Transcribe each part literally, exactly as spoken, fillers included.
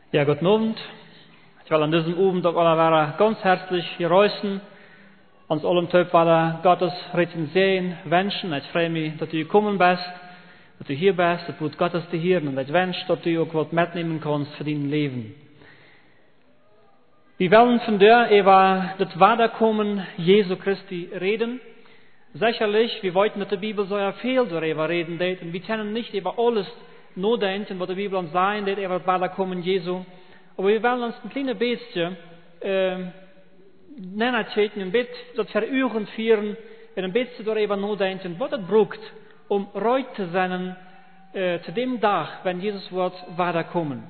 Ja, guten Abend. Ich will an diesem Abend auch alle ganz herzlich hier heißen. Uns allen Töpf alle Gottes Reden sehen, wünschen. Ich freue mich, dass du gekommen bist, dass du hier bist, das Wort Gottes zu hören. Und ich wünsche, dass du auch was mitnehmen kannst für dein Leben. Wir wollen von dir über das Wiederkommen Jesu Christi reden. Sicherlich, wir wollten, dass die Bibel so ja viel darüber reden wird. Und wir können nicht über alles nachdenken, was die Bibel uns sagen wird, über das Wiederkommen Jesu. Aber wir wollen uns ein kleines bisschen äh, nennen, ein bisschen das Verüren führen, und ein bisschen darüber nachdenken, was es braucht, um reut zu sein, äh, zu dem Tag, wenn Jesus wird wiederkommen.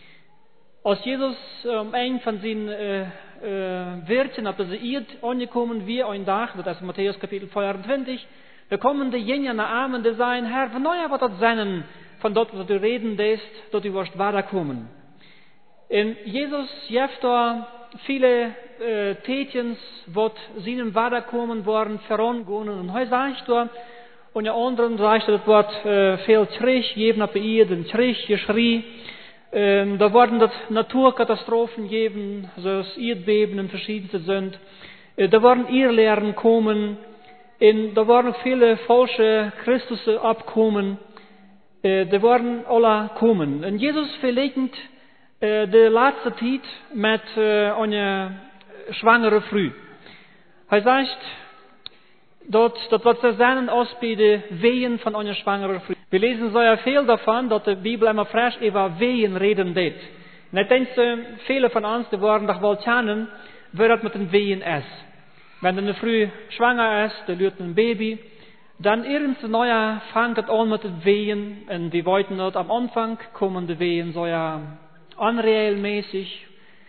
Als Jesus um ein von seinen äh, äh, Werten auf diese Erde angekommen wie ein Tag, das ist Matthäus Kapitel vierundzwanzig, da kommen die Jünger nach Armen, die sagen, Herr, von neuer wird das sein, von dort, wo du reden lässt, dort du wirst weiterkommen. Und Jesus gibt da viele äh, Tätens, wo seinen weiterkommen worden, vorangehen, und heute sagt er, und der anderen sagt er, das wird äh, viel Krieg geben auf der Erde, ein Krieg, Geschrei. Ähm, da werden das Naturkatastrophen geben, also das Erdbeben und verschiedenste sind. Äh, da werden Irrlehren kommen, und da werden viele falsche Christus abkommen. Äh, da werden alle kommen. Und Jesus verlegt äh, die letzte Zeit mit äh, einer schwangeren Frau. Er sagt, dort, dort wird zu sein aus bei den Wehen von einer schwangeren Frau. Wir lesen so ja viel davon, dass die Bibel immer frisch über Wehen reden wird. Und ich denke, viele von uns, die wollen doch wohl kennen, wie das mit den Wehen ist. Wenn eine Frau schwanger ist, die lügt ein Baby, dann irgendein neuer fängt es an mit den Wehen. Und wir wollten dort am Anfang kommen die Wehen so ja unregelmäßig.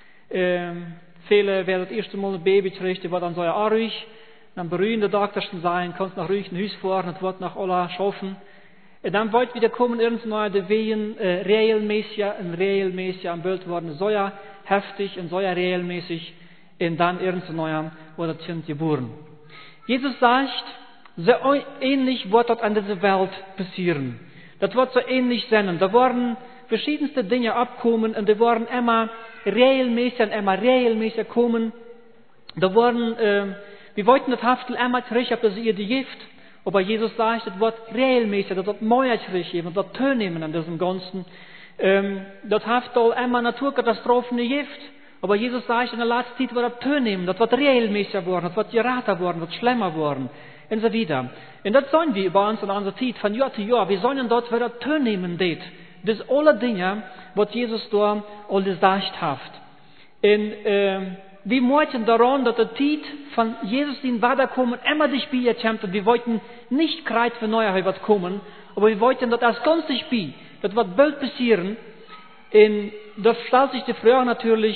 Ähm, viele werden das erste Mal ein Baby kriegen, die wird dann so ja auch ruhig. Dann berühren die Doktor sein, kannst nach ruhig ein Haus fahren, das wird nach Allah schaffen. Und dann wird wieder kommen irgendwann die Wehen äh, regelmäßig und regelmäßig am Bild worden, so ja heftig und so ja regelmäßig. Und dann irgendwann wird das Kind geboren. Jesus sagt, so ähnlich wird das an dieser Welt passieren. Das wird so ähnlich sein. Da werden verschiedenste Dinge abkommen und die werden immer regelmäßig und immer regelmäßig kommen. Da werden, äh, wir wollten das Haftel einmal zurück, ob das ihr die Gift. Aber Jesus sagt, das wird regelmäßig, das wird Mäuer zurückgeben, das wird teilnehmen an diesem Ganzen. Ähm, das Haftel einmal Naturkatastrophen die Gift. Aber Jesus sagt, in der letzten Zeit wird das teilnehmen, das wird regelmäßig worden, das wird gerater worden, das wird schlimmer worden. Und so weiter. Und das sollen wir bei uns in unserer Zeit, von Jahr zu Jahr, wir sollen dort wieder teilnehmen, das. Das ist alle Dinge, was Jesus da alles gesagt hat. Und, ähm, wir möchten daran, dass der Zeit von Jesus in Wiederkommen immer die Spiel kommt. Wir wollten nicht kreuz für Neuer wird kommen, aber wir wollten, dass das ganze Spiel, das wird bald passieren. Und da stellt sich die Frage natürlich,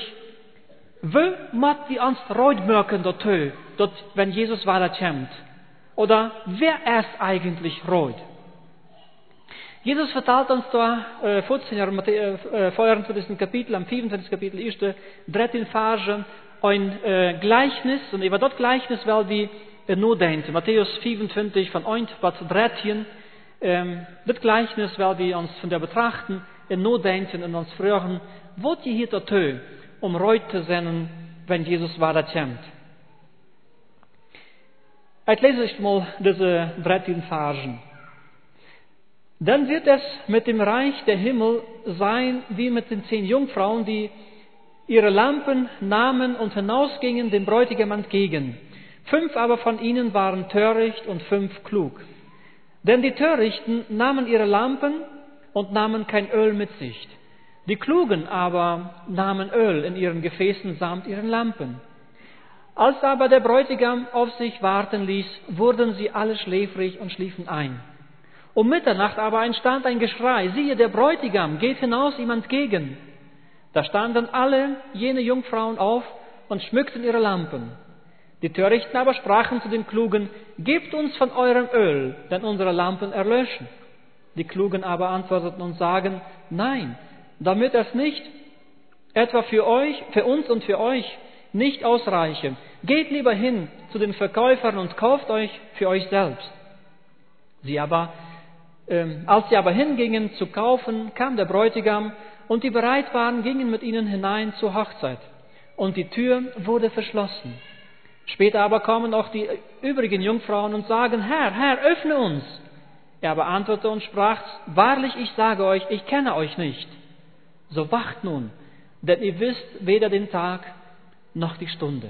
wie macht wir uns reut merken, dass, wenn Jesus wiederkommt? Oder wer ist eigentlich reut? Jesus verteilt uns da, äh, vierzehn, äh, vierundzwanzigsten Kapitel, am vierundzwanzigsten Kapitel, erste, dreizehn Verse, ein äh, Gleichnis, und über das Gleichnis will wir äh, nur denken. Matthäus vierundzwanzig, von eins bis dreizehn, ähm, das Gleichnis will wir uns von der betrachten, und nur denken und uns fragen, was ihr hier tun, um reut zu sein, wenn Jesus wiederkommt. Ich lese euch mal diese dreizehn Versen. Dann wird es mit dem Reich der Himmel sein, wie mit den zehn Jungfrauen, die ihre Lampen nahmen und hinausgingen dem Bräutigam entgegen. Fünf aber von ihnen waren töricht und fünf klug. Denn die Törichten nahmen ihre Lampen und nahmen kein Öl mit sich. Die Klugen aber nahmen Öl in ihren Gefäßen samt ihren Lampen. Als aber der Bräutigam auf sich warten ließ, wurden sie alle schläfrig und schliefen ein. Um Mitternacht aber entstand ein Geschrei, siehe, der Bräutigam geht hinaus ihm entgegen. Da standen alle jene Jungfrauen auf und schmückten ihre Lampen. Die Törichten aber sprachen zu den Klugen, gebt uns von eurem Öl, denn unsere Lampen erlöschen. Die Klugen aber antworteten und sagen, nein, damit es nicht etwa für euch, für uns und für euch nicht ausreiche. Geht lieber hin zu den Verkäufern und kauft euch für euch selbst. Sie aber, ähm, als sie aber hingingen zu kaufen, kam der Bräutigam, und die bereit waren, gingen mit ihnen hinein zur Hochzeit. Und die Tür wurde verschlossen. Später aber kommen auch die übrigen Jungfrauen und sagen, Herr, Herr, öffne uns. Er aber antwortete und sprach, wahrlich, ich sage euch, ich kenne euch nicht. So wacht nun, denn ihr wisst weder den Tag noch die Stunde.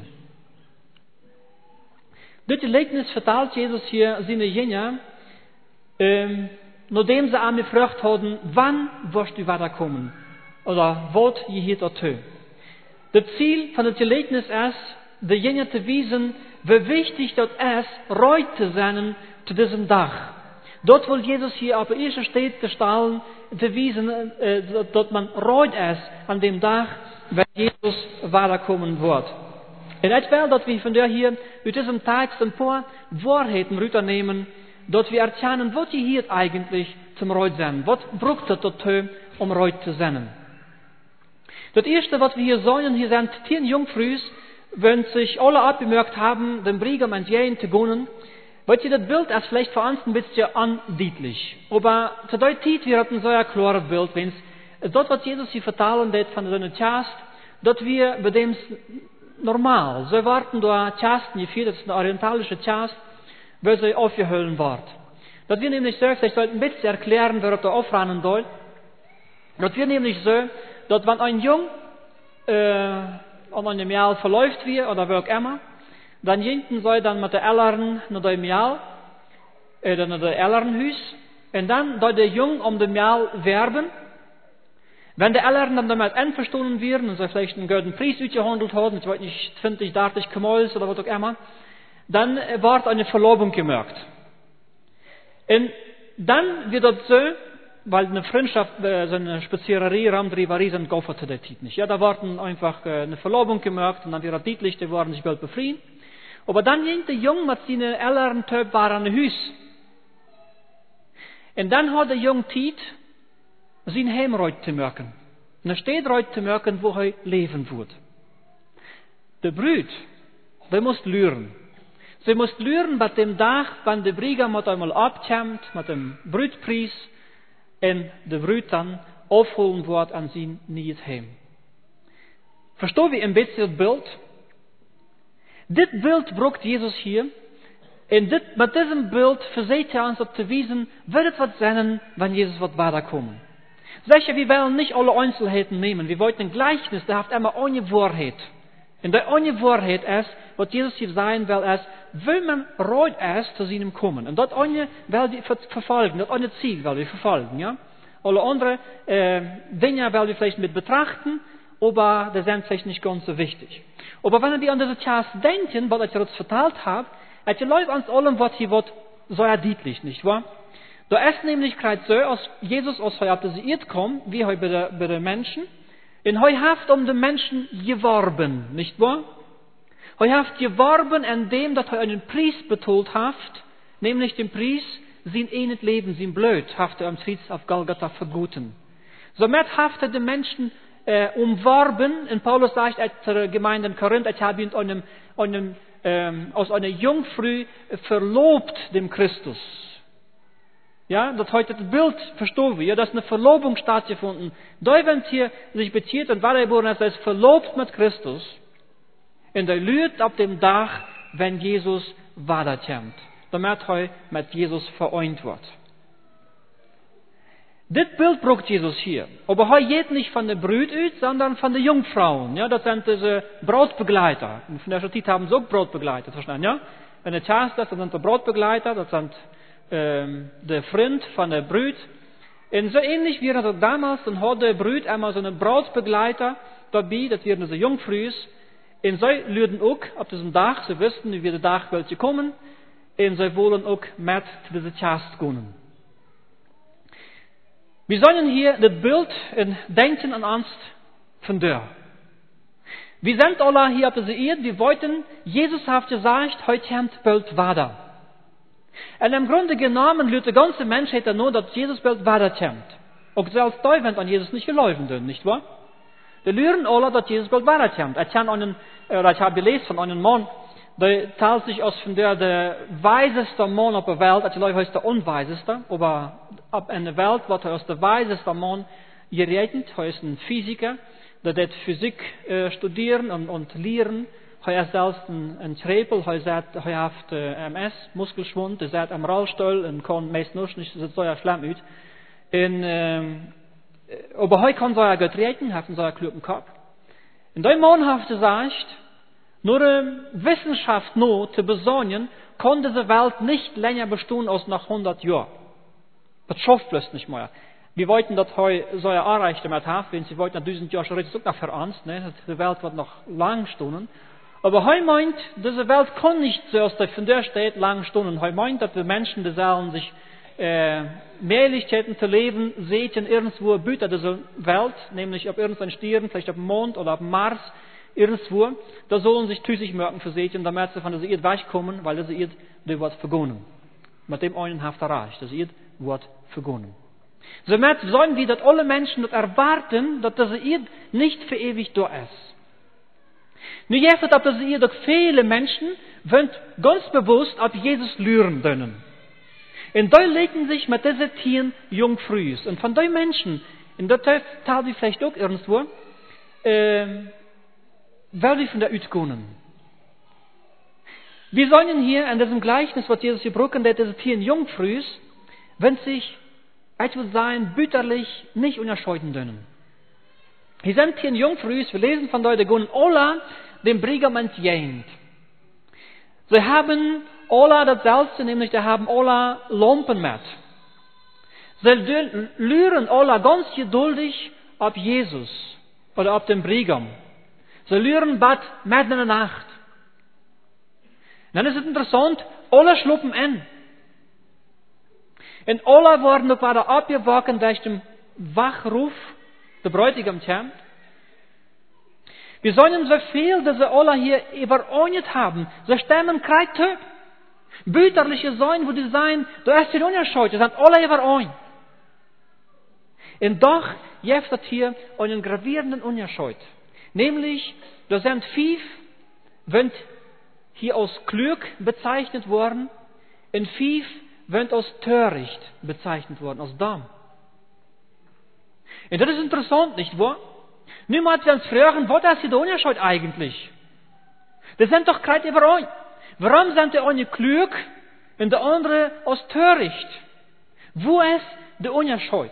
Dit gelijkenis vertaalt Jesus hier seine Jünger, ähm, nachdem sie an gefragt haben, wann wirst du weiterkommen? Oder wollt ihr hier dorthin? Das Ziel von dem Gelijkenis ist, de Jünger zu wissen, wie wichtig das ist, ruhig zu sein zu diesem Tag. Dort will Jesus hier auf der ersten Stelle zu stellen, zu wissen, äh, dass man ruhig ist an dem Tag, wenn Jesus weiterkommen wird. Und ich will, dass wir von der hier, mit diesem Text ein paar Wahrheiten rübernehmen, dass wir erkennen, was hier eigentlich zum ruhig sein. Was braucht es dazu, um ruhig zu sein? Das erste, was wir hier sehen, hier sind zehn Jungfrüs, wenn sich alle abgemerkt haben, den Brigam entgegen zu gehen, weil sie das Bild ist vielleicht für uns ein bisschen undeutlich. Aber zu der Zeit wird ein sehr klares Bild, wenn es dort, was Jesus hier vertalen wird von seiner Chast, dass wir bei dem normal, so warten da Chasten, hier das ist eine orientalische Chast, wo sie aufgehüllt wird. Das wir nämlich so, ich soll ein bisschen erklären, wer da aufrennen soll. Das wir nämlich so, dass wenn ein Jung äh, an einem Jahr verläuft wird, oder wie auch immer, dann jinten soll dann mit der Ellern nach dem Jahr, oder nach der Ellernhüs, und dann soll der Jung um dem Jahr werben. Wenn der Ellern dann damit einverstanden werden, und sie vielleicht einen guten Preis ausgehandelt haben, ich weiß nicht, zwanzig, dreißig Kemals oder was auch immer, dann wird eine Verlobung gemerkt. Und dann wird das so, weil eine Freundschaft, so eine Spaziererie, Ramdrivarie sind Goffer zu der Zeit nicht. Ja, da warten einfach eine Verlobung gemerkt und dann wird deutlich, die waren sich bald befrieden. Aber dann ging der Junge mit seinen älteren Töp war an der Hüs. Und dann hat der Junge Zeit, sein Heim reut zu merken. Und er steht reut zu merken, wo er leben wird. Der Brüd, der muss lernen. Sie muss lernen, bei dem Tag, wenn der Brigam mit einmal abkommt, mit dem Brüdpreis, und der Brüd dann aufholen wird an sein neues Heim. Verstehen wir ein bisschen das Bild? Dit Bild braucht Jesus hier. Und dit, mit diesem Bild verseht er uns zu wissen, wird was sein, wenn Jesus wird weiterkommen. Sicher, wir wollen nicht alle Einzelheiten nehmen. Wir wollten ein Gleichnis, der hat immer eine Wahrheit. Und die eine Wahrheit ist, was Jesus hier sagen will, ist, will man ruhig ist zu seinem Kommen. Und das eine will wir verfolgen, das eine Ziel will wir verfolgen, ja. Alle andere äh, Dinge will wir vielleicht mit betrachten, aber das sind vielleicht nicht ganz so wichtig. Aber wenn wir an diese Chance denken, was ich jetzt verteilt habe, es läuft uns allem, was hier wird, so deutlich, nicht wahr? Da ist nämlich gerade so, als Jesus aus heute auf diese Erde kommt, wie heute bei, der, bei den Menschen, und heute hat um den Menschen geworben, nicht wahr? Heute hat geworben, indem dass er einen Preis betont hat, nämlich den Preis, sein eines Leben, sein Blöd, hat er am Kreuz auf Golgatha verguten. Somit hat er den Menschen äh, umworben, und Paulus sagt zur Gemeinde in Korinth, ich habe ihn einem, einem, ähm, aus einer Jungfrau verlobt dem Christus. Ja, das heute das Bild verstehen wir, ja, dass eine Verlobung stattgefunden. Da wenn hier sich bezieht und war geboren ist, er ist verlobt mit Christus. Und er lügt auf dem Dach, wenn Jesus weiterkommt. Damit er mit Jesus vereint wird. Das Bild braucht Jesus hier. Aber er geht nicht von der Brut aus, sondern von den Jungfrauen. Ja, das sind diese Brautbegleiter. Und von der Zeit haben sie auch Brautbegleiter, verstanden, ja? Wenn der Chast ist, dann sind die Brautbegleiter, das sind ähm, der Freund von der Brut. Und so ähnlich wie das damals, dann hat der Brut einmal so einen Brautbegleiter dabei, das wären diese Jungfrüs. Und sie lüden auch auf diesem Dach, sie wissen, wie der Dach welche kommen. Und sie wollen auch mit zu dieser Chast gehen. Wir sollen hier das Bild und denken an uns von der. Wir sind alle hier auf dieser Erde, wir wollten, Jesus hat gesagt, heute kommt bald weiter. Und im Grunde genommen lügt die ganze Menschheit nur, dass Jesus bald weiterkommt. Auch selbst da, wenn an Jesus nicht gelaufen sind, nicht wahr? Die lügen alle, dass Jesus bald weiterkommt. Ich habe einen, oder ich habe gelesen von einem Mann, der teilt sich aus von der, der weiseste Mann auf der Welt, also Leute heißt der unweiseste, aber ab in der Welt wird er aus der weiseste Mann geredet, er ist ein Physiker, der det Physik äh, studieren und, und lehren. Er ist selbst ein, ein Trepel, er sagt, er hat äh, M S, Muskelschwund, er sagt am Rollstuhl und kann meist nicht, das so ja schlimm aus. Und, ähm, aber heute kann er gut reden, hat einen klugen Kopf. In dem Mann hat er gesagt, nur die Wissenschaft nur zu besonnen, kann diese Welt nicht länger bestehen als nach hundert Jahren. Das schafft bloß nicht mehr. Wir wollten das heute so erreichen damit haben, wenn sie wollten nach tausend Jahren schon richtig noch für uns, ne? Die Welt wird noch lang stunden. Aber heute meint, diese Welt kann nicht zuerst von der steht lang stunden. Heute meint, dass die Menschen, die sollen sich äh, Möglichkeiten zu leben, sehen irgendwo Büter dieser Welt, nämlich auf irgendeinem Stirn, vielleicht auf dem Mond oder auf dem Mars, irgendwo, da sollen sich tüßig merken für sehen, damit sie von dieser Erde wegkommen, weil diese Erde, die wird vergonnen. Mit dem einen haft erreicht, das Erde wird vergonnen. Somit sollen wir, dass alle Menschen das erwarten, dass diese Erde nicht für ewig da ist. Nu jetzt het op deze Erde viele Menschen, wollen ganz bewusst auf Jesus lernen können. Und da legen sich mit diesen Tieren jungfrühs. Und von den Menschen, in der Teil wir vielleicht auch irgendwo, äh, werden wir von der Erde kommen. Wir sollen hier in diesem Gleichnis, was Jesus hier brücken, dass diese Tieren jungfrühs, wenn sich, ich würde sagen, bütterlich nicht unterscheiden können. Hier sind Tieren jungfrühs, wir lesen von dort, die gehen alle dem Brigam entjähnt. Sie haben alle das Selbste, nämlich sie haben alle Lampen mit. Sie lüren alle ganz geduldig auf Jesus oder auf den Brigam. Sie lüren bad mitten in der Nacht. Dann ist es interessant, alle schluppen in. Und alle worden auch wieder abgewachen durch den Wachruf der Bräutigam kam. Wir sollen so viel, dass sie alle hier übereint haben. Sie stemmen kein Typ. Bütterliche sein, wo die sein, da ist die Unterscheid, sie sind alle übereint. Und doch gibt es hier einen gravierenden Unterscheid. Nämlich, da sind fünf, wenn hier als klug bezeichnet worden, und fünf, wenn als töricht bezeichnet worden, als dumm. Und das ist interessant, nicht wahr? Niemand wird uns fragen, was ist hier der Unterschied eigentlich? Das sind doch gerade überein. Warum sind der eine klug und der andere als töricht? Wo ist der Unterschied?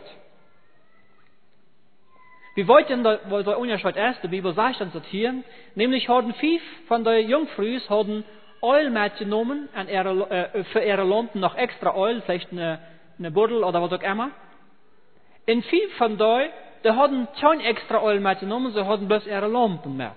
Wir wollten, wo der Unterschied ist, die Bibel sagt uns das hier, nämlich haben fünf von den Jungfrüs haben Öl mitgenommen und ihre, äh, für ihre Lampen noch extra Öl, vielleicht eine, eine Buddel oder was auch immer. Und fünf von denen, die haben kein extra Öl mitgenommen, sie haben bloß ihre Lampen mit.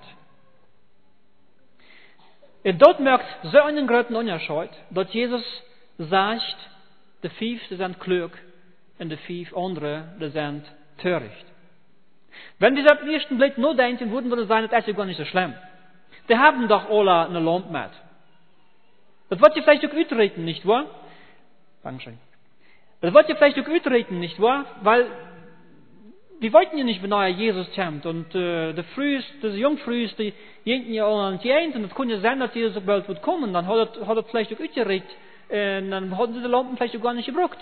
Und dort merkt so einen großen Unterschied, dass Jesus sagt, die fünf, die sind klug und die fünf andere, die sind töricht. Wenn wir auf den ersten Blick nur denken würden, würde es sein, das ist gar nicht so schlimm. Die haben doch alle eine Lampe mit. Das wird ihr vielleicht auch utreden, nicht wahr? Dankeschön. Das wird ihr vielleicht auch utreden, nicht wahr? Weil die wollten ja nicht, wenn neuer Jesus kommt. Und äh, der Frühst, diese Jungfrühst, die jenten ja auch an die Eins. Und es konnte ja sein, dass Jesus so bald wird kommen. Dann hat er, hat er vielleicht auch utreden. Und dann hatten sie die Lampen vielleicht auch gar nicht gebraucht.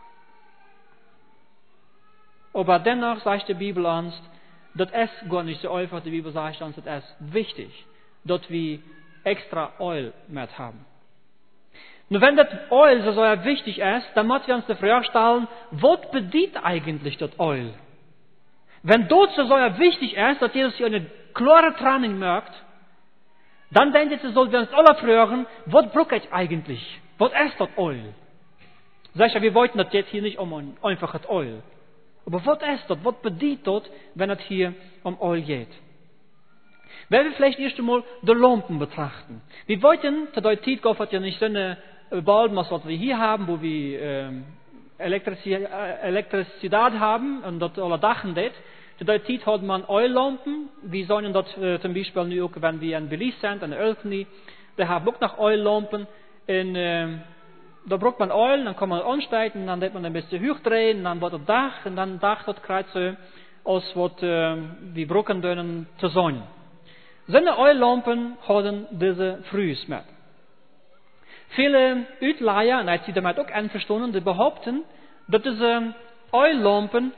Aber dennoch sagt die Bibel uns, das ist gar nicht so einfach. Die Bibel sagt uns, das ist wichtig, dass wir extra Öl mit haben. Nur wenn das Öl so sehr wichtig ist, dann müssen wir uns die Frage stellen, was bedient eigentlich das Öl? Wenn dort so sehr wichtig ist, dass Jesus hier eine klare Trennung merkt, dann denke ich, sollten wir uns alle fragen, was brauche ich eigentlich? Was ist das Öl? Sag ich, wir wollten das jetzt hier nicht um ein einfaches Öl. Aber was ist das? Was bedient das, wenn es hier um Öl geht? Wenn wir vielleicht erst einmal die Lampen betrachten. Wir wollten, zu der Zeit gab es ja nicht so eine Balken, was wir hier haben, wo wir ähm, Elektrizität, Elektrizität haben und dort alle Dachen das. Zu der Zeit hat man Öllampen. Wir sollen dort äh, zum Beispiel nu auch, wenn wir in Belize sind, in der Ölknie, da haben wir auch noch Öllampen. Und äh, da braucht man Öl, dann kann man ansteigen, dann wird man ein bisschen hochdrehen, dann wird das Dach, und dann Dach das Kreuz so, als was äh, wir brauchen können zu sein. Seine Öllampen haben diese Frühs mit. Viele Utleier, und ich sie damit auch einverstanden, die behaupten, dass diese Öllampen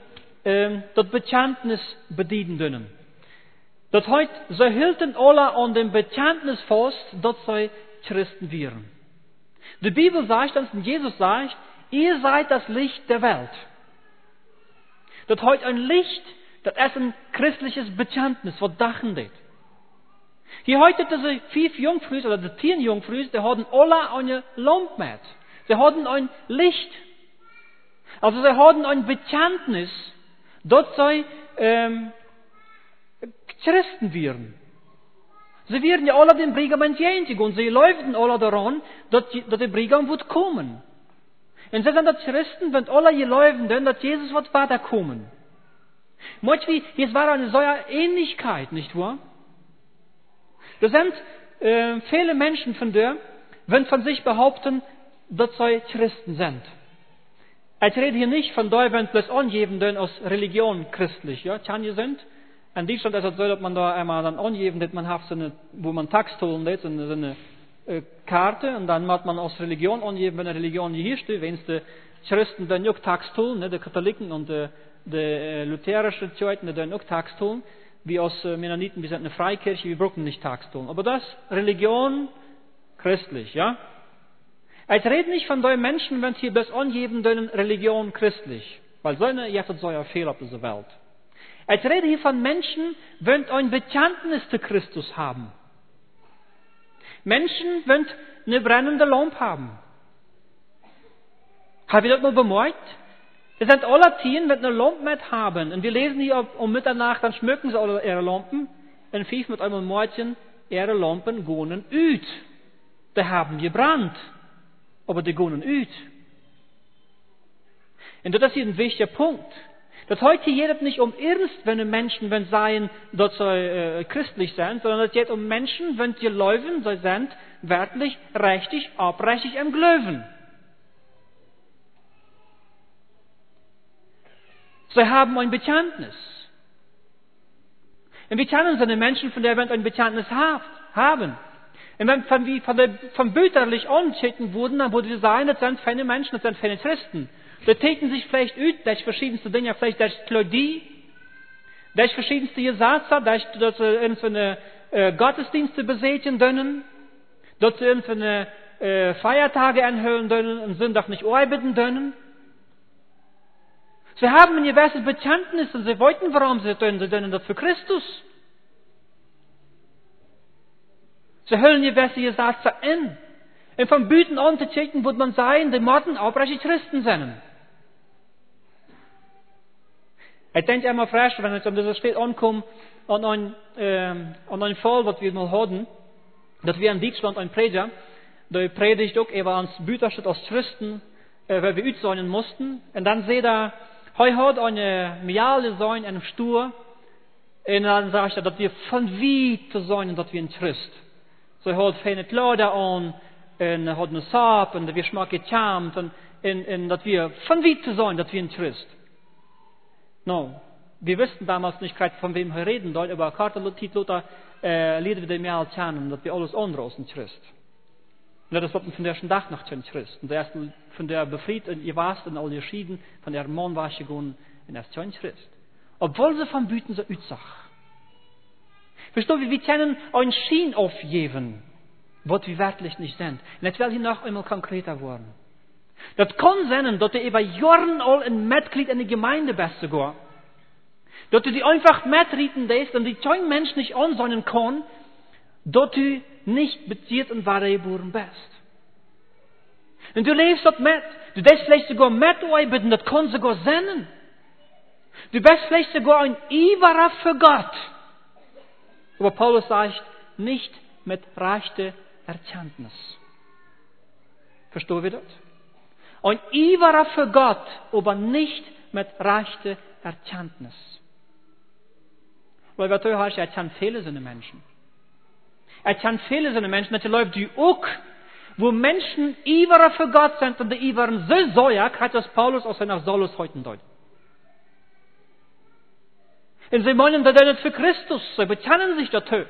ähm, das Bekenntnis bedienen können. Dat heute, sie hielten alle an dem Bekenntnis fest, dass sie Christen wären. Die Bibel sagt, dass Jesus sagt, ihr seid das Licht der Welt. Das heute ein Licht, das ist ein christliches Bekenntnis, was dachen det. Hier heute diese fünf Jungfrüs oder die zehn Jungfrüs, die hatten alle eine Lampe mit. Sie hatten ein Licht. Also sie hatten ein Bekenntnis, dass sie ähm, Christen wären. Sie wären ja alle den Brigam entjähntig und sie läuften alle daran, dass, dass der Brigam wird kommen. Und sie sind das Christen, wenn alle hier läufen, dass Jesus wird weiterkommen. Manchmal, hier war eine solche Ähnlichkeit, nicht wahr? Da sind äh, viele Menschen von der, wenn von sich behaupten, dass sie Christen sind. Ich rede hier nicht von der, wenn bloß angeben, denn aus Religion christlich, ja, Tanja sind. In Deutschland ist es so, dass man da einmal dann angeben, dass man hat so eine, wo man Text holen lässt, so eine, so eine äh, Karte, und dann macht man aus Religion angeben, wenn eine Religion hier steht, wenn es die Christen dann auch Text holen, ne, die Katholiken und die, die äh, lutherische Kirchen, die dann auch Text holen, wie aus äh, Mennoniten, wir sind eine Freikirche, wir brauchen nicht Text holen. Aber das Religion christlich, ja. Ich rede nicht von den Menschen, wenn sie das angeben, denn Religion christlich, weil so eine, ihr habt so ein Fehler auf dieser Welt. Ich rede hier von Menschen, wenn ein Bekenntnis zu Christus haben. Menschen, wenn eine brennende Lampe haben. Habt ihr das mal bemerkt? Es sind alle zehn, wenn eine Lampe mit haben. Und wir lesen hier um Mitternacht, dann schmücken sie alle ihre Lampen. Und fünf mit einem Mädchen, ihre Lampen gehen ut. Die haben gebrannt. Aber die gehen ut. Und das ist hier ein wichtiger Punkt. Dass heute geht es nicht um Ernst, wenn die Menschen, wenn seien, dass sie äh, christlich sind, sondern es geht um Menschen, wenn sie leuven, sie sind wirklich, richtig, abrechtig im Glöwen. Sie haben ein Bekenntnis. Und wir kennen so eine Menschen, von der wir ein Bekenntnis haben. Und wenn von, wie von, der, von Büterlich angeschnitten wurden, dann würde sie sagen, das sind keine Menschen, das sind keine Christen. Da täten sich vielleicht ut, das verschiedenste Dinge, vielleicht das Klodie, das verschiedenste Gesetze, dass sie irgendwelche äh, Gottesdienste besätigen können, dass sie irgendwelche äh, Feiertage anhören können und Sonntag nicht arbeiten können. Sie haben ein gewisses Bekenntnis und sie wollten, warum sie tun, sie tun das für Christus. Sie hören gewisse Gesetze an. Und vom Büten an zu checken, würde man sagen, die Morden aufrechte Christen sind. Ich denke einmal frisch, wenn es um dieses Spiel ankommt, an einen, äh, an einen Fall, was wir mal hatten, dass wir in Deutschland ein Prediger, der predigt auch über uns Büterstadt als Christen, äh, weil wir sein mussten. Und dann seht er, heute hat eine Miale sein, einem Stur, und dann sagt er, dass wir von wie zu sein, dass wir ein Christ. So er hat feine Kleider an, und er hat eine Saab, und wir schmecken gecharmt, und, und, und dass wir von wie zu sein, dass wir ein Christ. No, wir wussten damals nicht gerade, von wem wir reden dort, aber Kartel Titluta äh, Lieder wir dem Jahr kennen, dass wir alles andere aus dem Christ. Und das wird von der ersten Tag nach dem Christ. Und der erste von der befreit und ihr warst und alle geschieden, von der Mann war ich gegangen in das Christ. Obwohl sie von Büten so utsach. Verstehst du, wir können einen Schien aufgeben, was wir wirklich nicht sind. Und jetzt will ich noch einmal konkreter werden. Das kann sein, dass du über Jahre all ein Mitglied in der Gemeinde bist sogar. Dass du die einfach mitreden lässt und die kein Mensch nicht ansehen kann, dass du nicht bezieht und wahre geboren bist. Und du lebst dort mit. Du bist vielleicht sogar mitarbeiten, das kann sogar sein. Du bist vielleicht sogar ein Eiferer für Gott. Aber Paulus sagt, nicht mit rechter Erkenntnis. Verstehen wir das? Ein Eiferer für Gott, aber nicht mit rechter Erkenntnis. Weil was heißt, er kann viele seine Menschen. Er kann viele seine Menschen, das läuft die auch, wo Menschen Eiferer für Gott sind und die Eiveren so säuer, hat das Paulus aus seiner Solus heute deut. Und sie meinen, dass er das für Christus, sie bekennen sich dazu.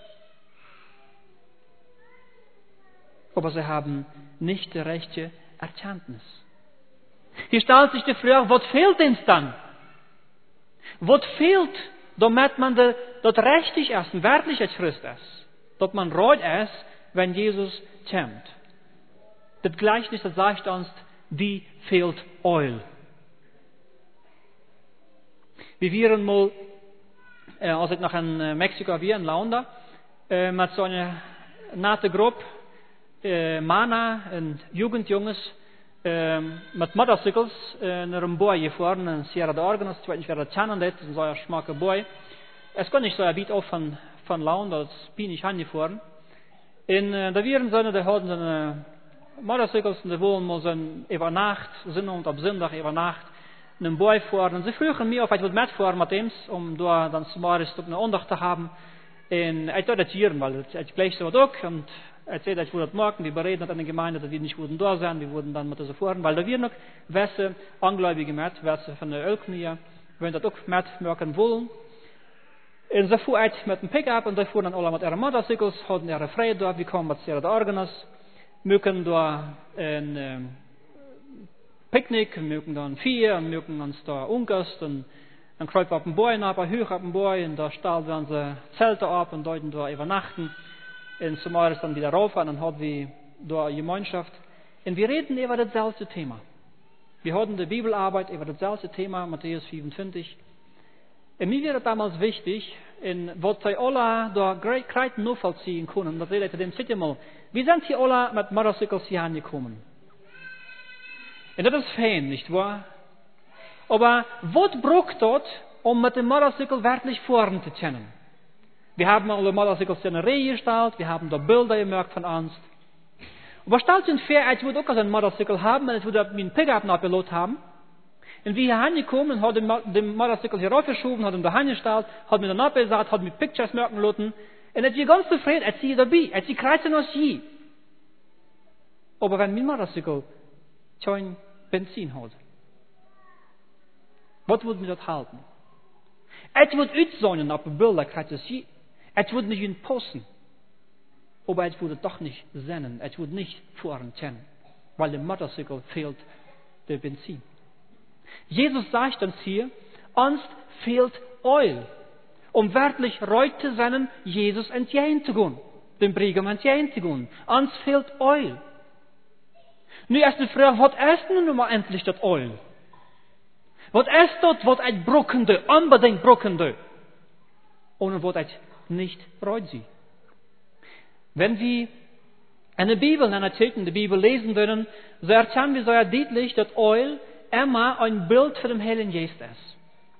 Aber sie haben nicht die rechte Erkenntnis. Hier stellt sich die Frage, was fehlt uns dann? Was fehlt, damit man de, dort richtig essen, wertlich als Christ ist. Dort man reut ist, wenn Jesus kommt. Das Gleichnis, das sagt uns, die fehlt Öl. Wir waren mal, äh, als ich noch in äh, Mexiko war, in Launda, äh, mit so einer nette Gruppe, äh, Männer und Jugendjungs, äh, mit Motorcycles, äh, nach einem Boy gefahren, in Sierra de Organos, ich weiß nicht, wer das kennen, das ist so ein schmacker Boy. Es kann nicht so ein weit auf von, von Launda, das bin ich angefahren. Und äh, da waren sie, die hatten so eine Motorcycles, und die wollen mal so über Nacht, sind und ab Sonntag über Nacht, einen Boy fahren. Und sie frühen mir auf, ich würde mitfahren mit ihm, um da dann zum Morgen eine Andacht zu haben. Und ich dachte, das hier, weil ich gleich so auch, und ich sagte, ich würde das morgen, wir bereden an der Gemeinde, dass wir nicht würden da sein, wir würden dann mit so fahren, weil da wir noch Wässer, Angläubige mit, Wässer von der Ölknie, wenn das auch mitmachen wollen. Und sie fuhren uit mit dem Pickup, und sie fuhren dann alle mit ihren Motorcycles, hatten ihre Freude dort, wir kommen mit Sierra de Organos, mögen da ein äh, Picknick, mögen da ein Vieh, und mögen uns da umgast, und dann kreuzen wir auf den Boy nach, hoch auf den Boy, und da stellen wir unsere Zelte ab und deuten da übernachten. Und zum Morgen dann wieder rauf, und dann haben wir da eine Gemeinschaft. Und wir reden über dasselbe Thema. Wir hatten die Bibelarbeit über dasselbe Thema, Matthäus vierundzwanzig. Und mir war damals wichtig, in was sie alle da great nachvollziehen können, dass sie dem City mal, wie sind sie alle mit Motorcycles hier angekommen? Und das ist fein, nicht wahr? Aber was braucht dort, um mit dem Motorcycle wirklich fahren zu können? Wir haben alle Motorcycles in der Reihe gestellt, wir haben da Bilder gemerkt von uns. Aber stellt sich vor, ich würde auch ein Motorcycle haben, und ich würde meinen Pickup noch Pilot haben. Und wie hier angekommen, hat den Motorcycle hier raufgeschoben, hat ihn da hingestellt, hat mir dann abgesagt, hat mir Pictures merken lassen. Und ich war ganz zufrieden, ich sehe dabei, ich sehe kreisen aus je. Aber wenn mein Motorcycle kein Benzin hat, was würde mir das halten? Ich würde aussehen auf den Bildern, kreisen je. Ich würde nicht ihn posten. Aber ich würde doch nicht sehen, ich würde nicht fahren können, weil dem Motorcycle fehlt der Benzin. Jesus sagt uns hier, uns fehlt Öl, um wirklich reut zu sein, Jesus entgegenzugehen, dem Brigham entgegenzugehen. Uns fehlt Öl. Nu ist die Frage, was ist nun mal endlich das Öl? Was ist das, was ein Bruckende, unbedingt Bruckende, ohne was ich nicht reut sie? Wenn wir in der Bibel, in einer Zeit in der Bibel lesen würden, so erkennen wir sehr deutlich, dass Öl immer ein Bild für den Heiligen Geist ist.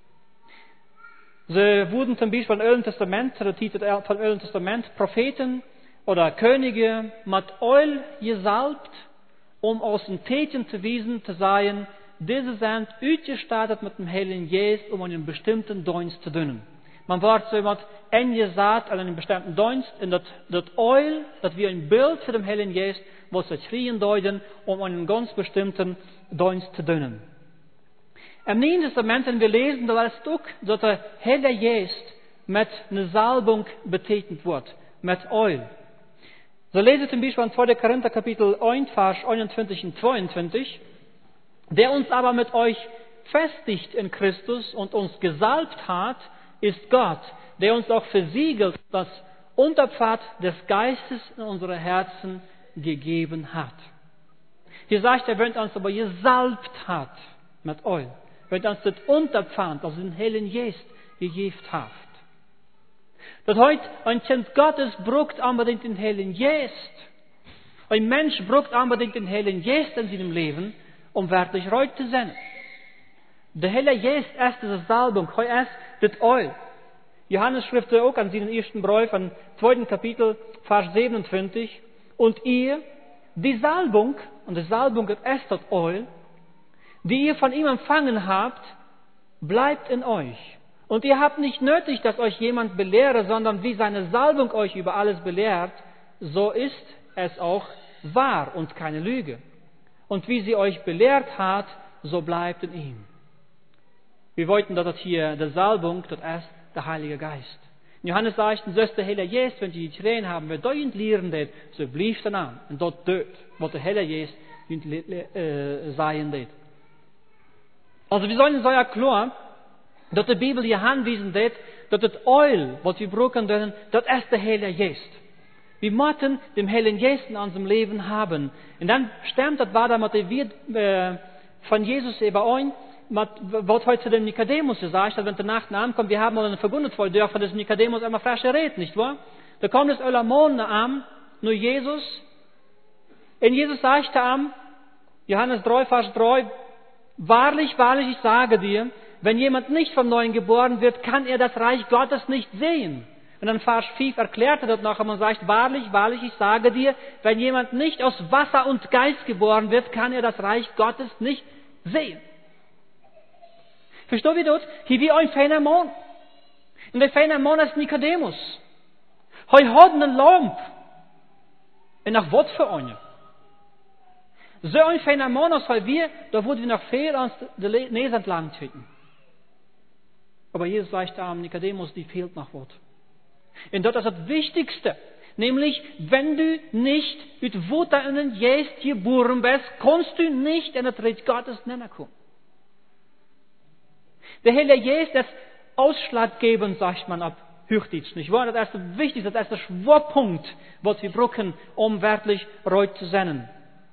Sie wurden zum Beispiel im Alten Testament, der Titel vom Alten Testament, Propheten oder Könige mit Öl gesalbt, um aus den Täten zu wiesen, zu sagen, diese sind ausgestattet mit dem Heiligen Geist, um einen bestimmten Dienst zu tun. Man wird so jemand eingesagt an einen bestimmten Dienst, und das, das Öl, das wie ein Bild für den Heiligen Geist, was wir schreien deuten, um einen ganz bestimmten Dienst zu tun. Im Neuen Testament, wenn wir lesen, da ist auch, dass der Heilige Geist mit einer Salbung betätigt wird, mit Öl. So lesen wir zum Beispiel in zweiter Korinther Kapitel eins, Vers einundzwanzig und zweiundzwanzig, der uns aber mit euch festigt in Christus und uns gesalbt hat, ist Gott, der uns auch versiegelt, das Unterpfand des Geistes in unsere Herzen gegeben hat. Hier sagt er, wenn uns aber gesalbt hat mit Öl, wenn uns das Unterpfand, also den Heiligen Geist, gegeben hat. Das heute ein Kind Gottes braucht unbedingt den Heiligen Geist. Ein Mensch braucht unbedingt den Heiligen Geist in seinem Leben, um wirklich reut zu sein. Der Heilige Geist ist diese Salbung, er ist das Öl. Johannes schrift auch an seinen ersten Brief, am zweiten Kapitel, Vers siebenundzwanzig, und ihr, die Salbung, und die Salbung ist das Öl, die ihr von ihm empfangen habt, bleibt in euch. Und ihr habt nicht nötig, dass euch jemand belehre, sondern wie seine Salbung euch über alles belehrt, so ist es auch wahr und keine Lüge. Und wie sie euch belehrt hat, so bleibt in ihm. Wir wollten, dass das hier der Salbung, das ist der Heilige Geist. In Johannes sagt, so ist der Heilige Geist, wenn die Tränen haben, wer dort lehren wird, so blieb dann an. Und dort dort, wo der Heilige Geist äh, sein wird. Also wir sollen sehr klar, dat de Bibel hier aanwijzen deed, dat het oil, wat we gebruiken doen, dat is de Heilige Geest. Wir müssen den Heiligen Geist in unserem Leben haben. Und dann stimmt das weiter mit der Wort äh, von Jesus überein, mit was heute zu dem Nikodemus gesagt hat, wenn der Nacht ankommt, wir haben einen Verbund voll dürfen, dass Nikodemus einmal frisch redet, nicht wahr? Da kommt es aller Monde an, nur Jesus. Und Jesus sagte ihm, Johannes drei, Vers drei, wahrlich, wahrlich, ich sage dir, wenn jemand nicht vom Neuen geboren wird, kann er das Reich Gottes nicht sehen. Und dann Vers fünf erklärt er das noch einmal und sagt, wahrlich, wahrlich, ich sage dir, wenn jemand nicht aus Wasser und Geist geboren wird, kann er das Reich Gottes nicht sehen. Verstehst du das? Hier wie ein feiner Mann. Und der feiner Mann ist Nikodemus. Er hat einen Lamp. Und nach was für eine? So ein feiner Mann, als wir, da würden wir noch viel ans Nase entlang treten. Aber Jesus sagt am Nikodemus, die fehlt noch was. Und das ist das Wichtigste. Nämlich, wenn du nicht mit Wutter in den Geist geboren bist, kannst du nicht in das Reich Gottes hineinkommen. Der Heilige Geist ist ausschlaggebend, sagt man ab Hochdeutsch, nicht wahr? Das ist das Wichtigste, das ist der Schwerpunkt, was wir brauchen, um wirklich reut zu sein.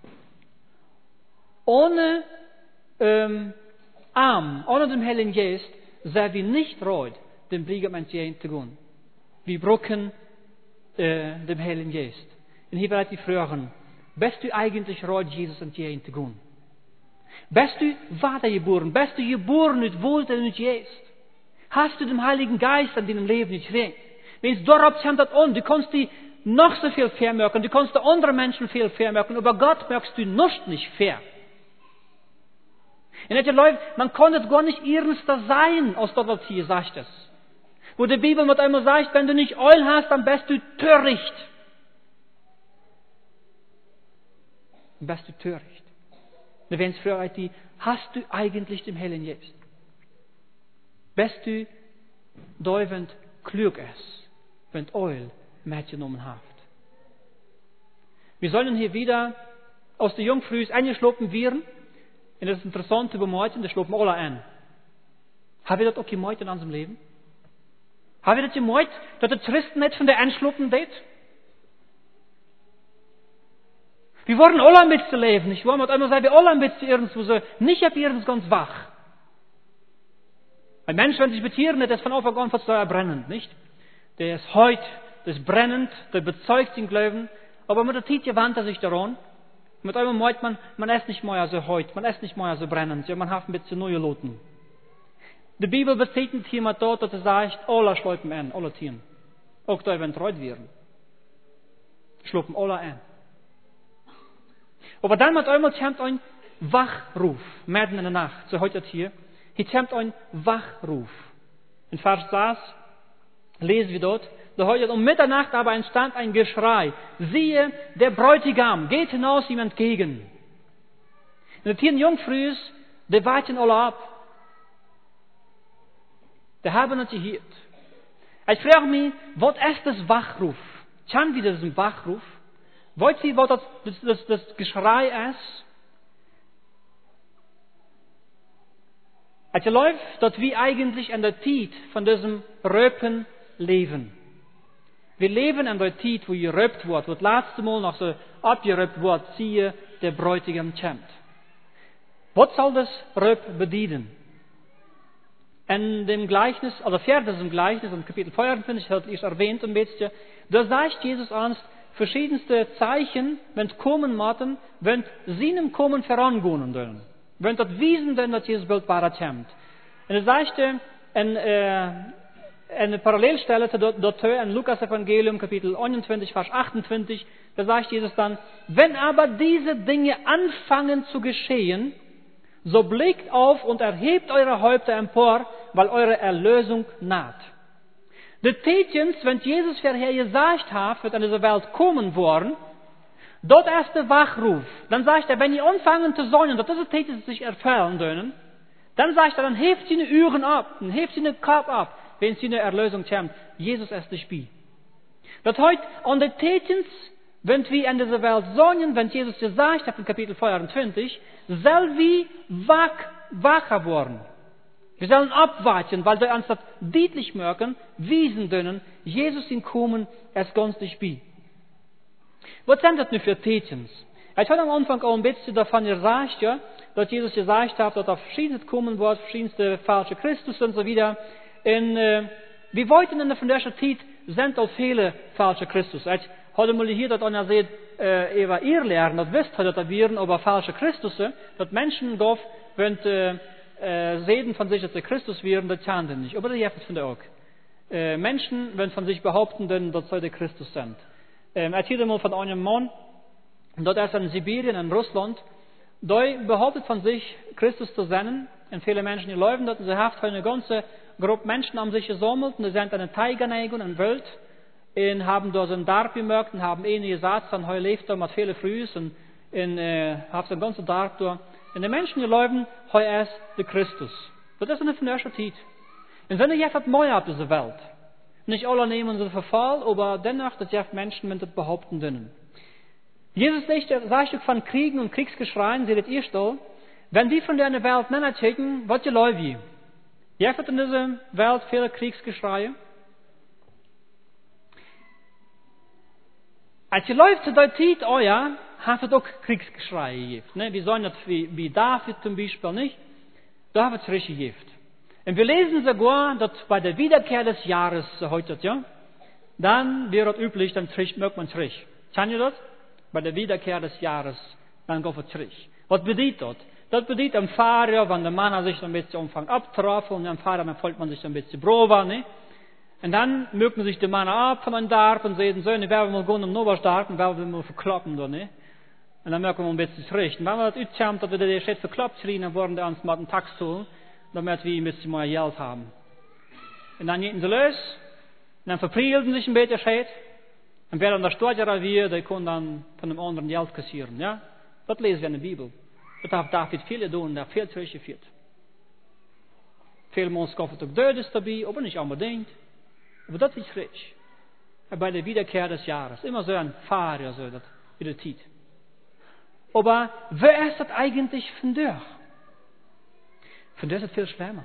Ohne ähm, Arm, ohne den Heiligen Geist, sind wir nicht reut, den Blick mit Jesus zu gehen. Wir brauchen äh, den Heiligen Geist. Und hier wird die fragen, bist du eigentlich reut, Jesus und Jesus zu gehen? Bist du weitergeboren? Bist du geboren mit Wohlten und Jesus? Hast du den Heiligen Geist an deinem Leben nicht gekriegt? Wenn es darauf kommt, das an, du kannst die noch so viel vermerken, du kannst andere Menschen viel vermerken, aber Gott merkst du noch nicht fair. Und jetzt Leute, man kann es gar nicht ernster sein, als das, was hier sagt es. Wo die Bibel mit einmal sagt, wenn du nicht Öl hast, dann bist du töricht. Dann bist du töricht. Und wenn es fragt, die, hast du eigentlich den Heiligen Geist? Bist du da, wenn klug ist, wenn Öl mitgenommen hat? Wir sollen hier wieder aus der Jungfrüh eingeschlossen werden. Und das ist interessant über Mädchen, die schloppen alle ein. Haben wir das auch gemeint in unserem Leben? Haben wir das gemeint, dass die Christen nicht von der Einschluppen geht? Wir wollen alle ein bisschen leben, nicht wahr? Und einmal sagen wir alle ein bisschen irgendwo so, nicht ab irgendwo ganz wach. Ein Mensch, wenn sich betieren, der ist von Anfang an fast brennend, nicht? Der ist heut, der ist brennend, der bezeugt den Glauben, aber mit der Zeit gewandt er sich daran. Mit einmal meint man, man ist nicht mehr so heut, man ist nicht mehr so brennend, ja, man hat ein bisschen neue Loten. Die Bibel bezeichnet hier mal dort, dass er sagt, alle schluppen ein, alle Tieren. Auch da, wenn treut werden. Schluppen alle ein. Aber dann mit einmal kommt ein Wachruf, mitten in der Nacht, so heute hier. Hier kommt ein Wachruf. In Vers sechs lesen wir dort, da heute um Mitternacht aber entstand ein Geschrei. Siehe, der Bräutigam geht hinaus ihm entgegen. Und die Tieren Jungfrühs, die warten alle ab. Die haben uns gehört. Ich frage mich, was ist das Wachruf? Kann wieder das Wachruf? Wollt ihr, was das, das, das, das Geschrei ist? Es läuft, dass wir eigentlich an der Zeit von diesem Röpen leben. Wir leben an der Zeit, wo geröpt wird, wo das letzte Mal noch so abgeröpt wird, siehe, der Bräutigam kommt. Was soll das Röp bedienen? In dem Gleichnis, also vor diesem Gleichnis, im Kapitel vierundzwanzig, hat ich erwähnt ein bisschen, da sagt Jesus uns verschiedenste Zeichen, wenn es kommen matten, wenn seinem Kommen vorangehen sollen. Wenn das wiesen denn, dass Jesus bald bara kommt. Und er sagte, in, äh, eine Parallelstelle zu dort in Lukas Evangelium, Kapitel einundzwanzig, Vers achtundzwanzig, da sagt Jesus dann, wenn aber diese Dinge anfangen zu geschehen, so blickt auf und erhebt eure Häupter empor, weil eure Erlösung naht. Die Tätjens, wenn Jesus vorher gesagt hat, wird an dieser Welt kommen worden, dort ist der Wachruf. Dann sagt er, wenn ihr anfangen zu säunen, dass diese Tätjens sich erfüllen können, dann sagt er, dann hebt sie die Üren ab, dann hebt sie den Kopf ab, wenn sie eine Erlösung kommt. Jesus ist der Spiel. Das heißt, an den Tätjens, wenn wir in dieser Welt säunen, wenn Jesus gesagt hat in Kapitel vierundzwanzig, soll wir wach, wacher worden. Wir sollen abwarten, weil wir uns das deutlich merken, wiesen können, Jesus in kommen, erst ganz nicht bei. Was sind das denn für Tätens? Ich habe am Anfang auch ein bisschen davon gesagt, ja, dass Jesus gesagt hat, dass auf verschiedene kommen wird, verschiedenste falsche Christus und so wieder. Und äh, wir wollten in der von der Zeit sind auch viele falsche Christus. Ich habe mal hier, dass einer sagt, äh, über ihr lernen, das wisst ihr, dass wir aber falsche Christus, dass Menschen drauf, wenn äh, äh, sehen von sich, dass sie Christus wären, das kann sie nicht. Aber das ist von der auch. Äh, Menschen, wenn von sich behaupten, dass sie Christus sind. Ähm, ich habe mal von einem Mann, dort ist er in Sibirien, in Russland, der behauptet von sich, Christus zu sein. Und viele Menschen, die laufen dort, und sie haben eine ganze Gruppe Menschen an sich gesammelt, und sie sind eine Teigerneigung, eine Welt, und haben da so einen Darb gemerkt, und haben einen gesagt, und heute lebt er mit vielen Frühs, und, und äh, haben so einen ganzen Darb da. Und die Menschen, die laufen, heute ist der Christus. Das ist eine von der Zeit. Und wenn ihr jetzt mehr auf dieser Welt, nicht alle nehmen sie Verfall, aber dennoch, dass jetzt Menschen mit das behaupten können. Jesus sagt von Kriegen und Kriegsgeschreien, seht ihr stolz, wenn die von der Welt nicht checken, was ihr läuft wie. Jetzt hat in dieser Welt viele Kriegsgeschreie. Als ihr läuft zu der Zeit, oh ja, hat es auch Kriegsgeschreie gegeben. Ne? Wir sollen das wie, wie David zum Beispiel nicht. Da hat es richtig gegeben. Und wir lesen sogar, dass bei der Wiederkehr des Jahres heute, ja, dann wäre es üblich, dann merkt man es richtig. Kann ihr das? Bei der Wiederkehr des Jahres, dann geht es richtig. Was bedeutet das? Das bedeutet am Fahrer, wenn der Mann sich ein bisschen anfängt abzutrafen, und am Fahrer, dann folgt man sich ein bisschen Brova, ne? Und dann mögen sich die Männer ab von einem Darb und sagen, so, ne, werden wir mal gehen um noch was stark, und werden wir mal verkloppen, da, ne? Und dann merken wir ein bisschen zurecht. Und wenn wir das auskommt, dass wir die Schritt verkloppt kriegen, dann wollen wir uns mal den Tax tun, damit wir ein bisschen mehr Geld haben. Und dann gehen sie los, und dann verprielten sich ein bisschen Schritt, und wer dann der Steuerer wir, der kann dann von einem anderen Geld kassieren, ja? Das lesen wir in der Bibel. Das hat David viele tun, der viel zurückgeführt. Viele Menschen kaufen auch Dödes dabei, aber nicht unbedingt. Aber das ist richtig. Bei der Wiederkehr des Jahres. Immer so ein Fahrer, so, das wieder Zeit. Aber wer ist das eigentlich von der? Von der ist es viel schlimmer.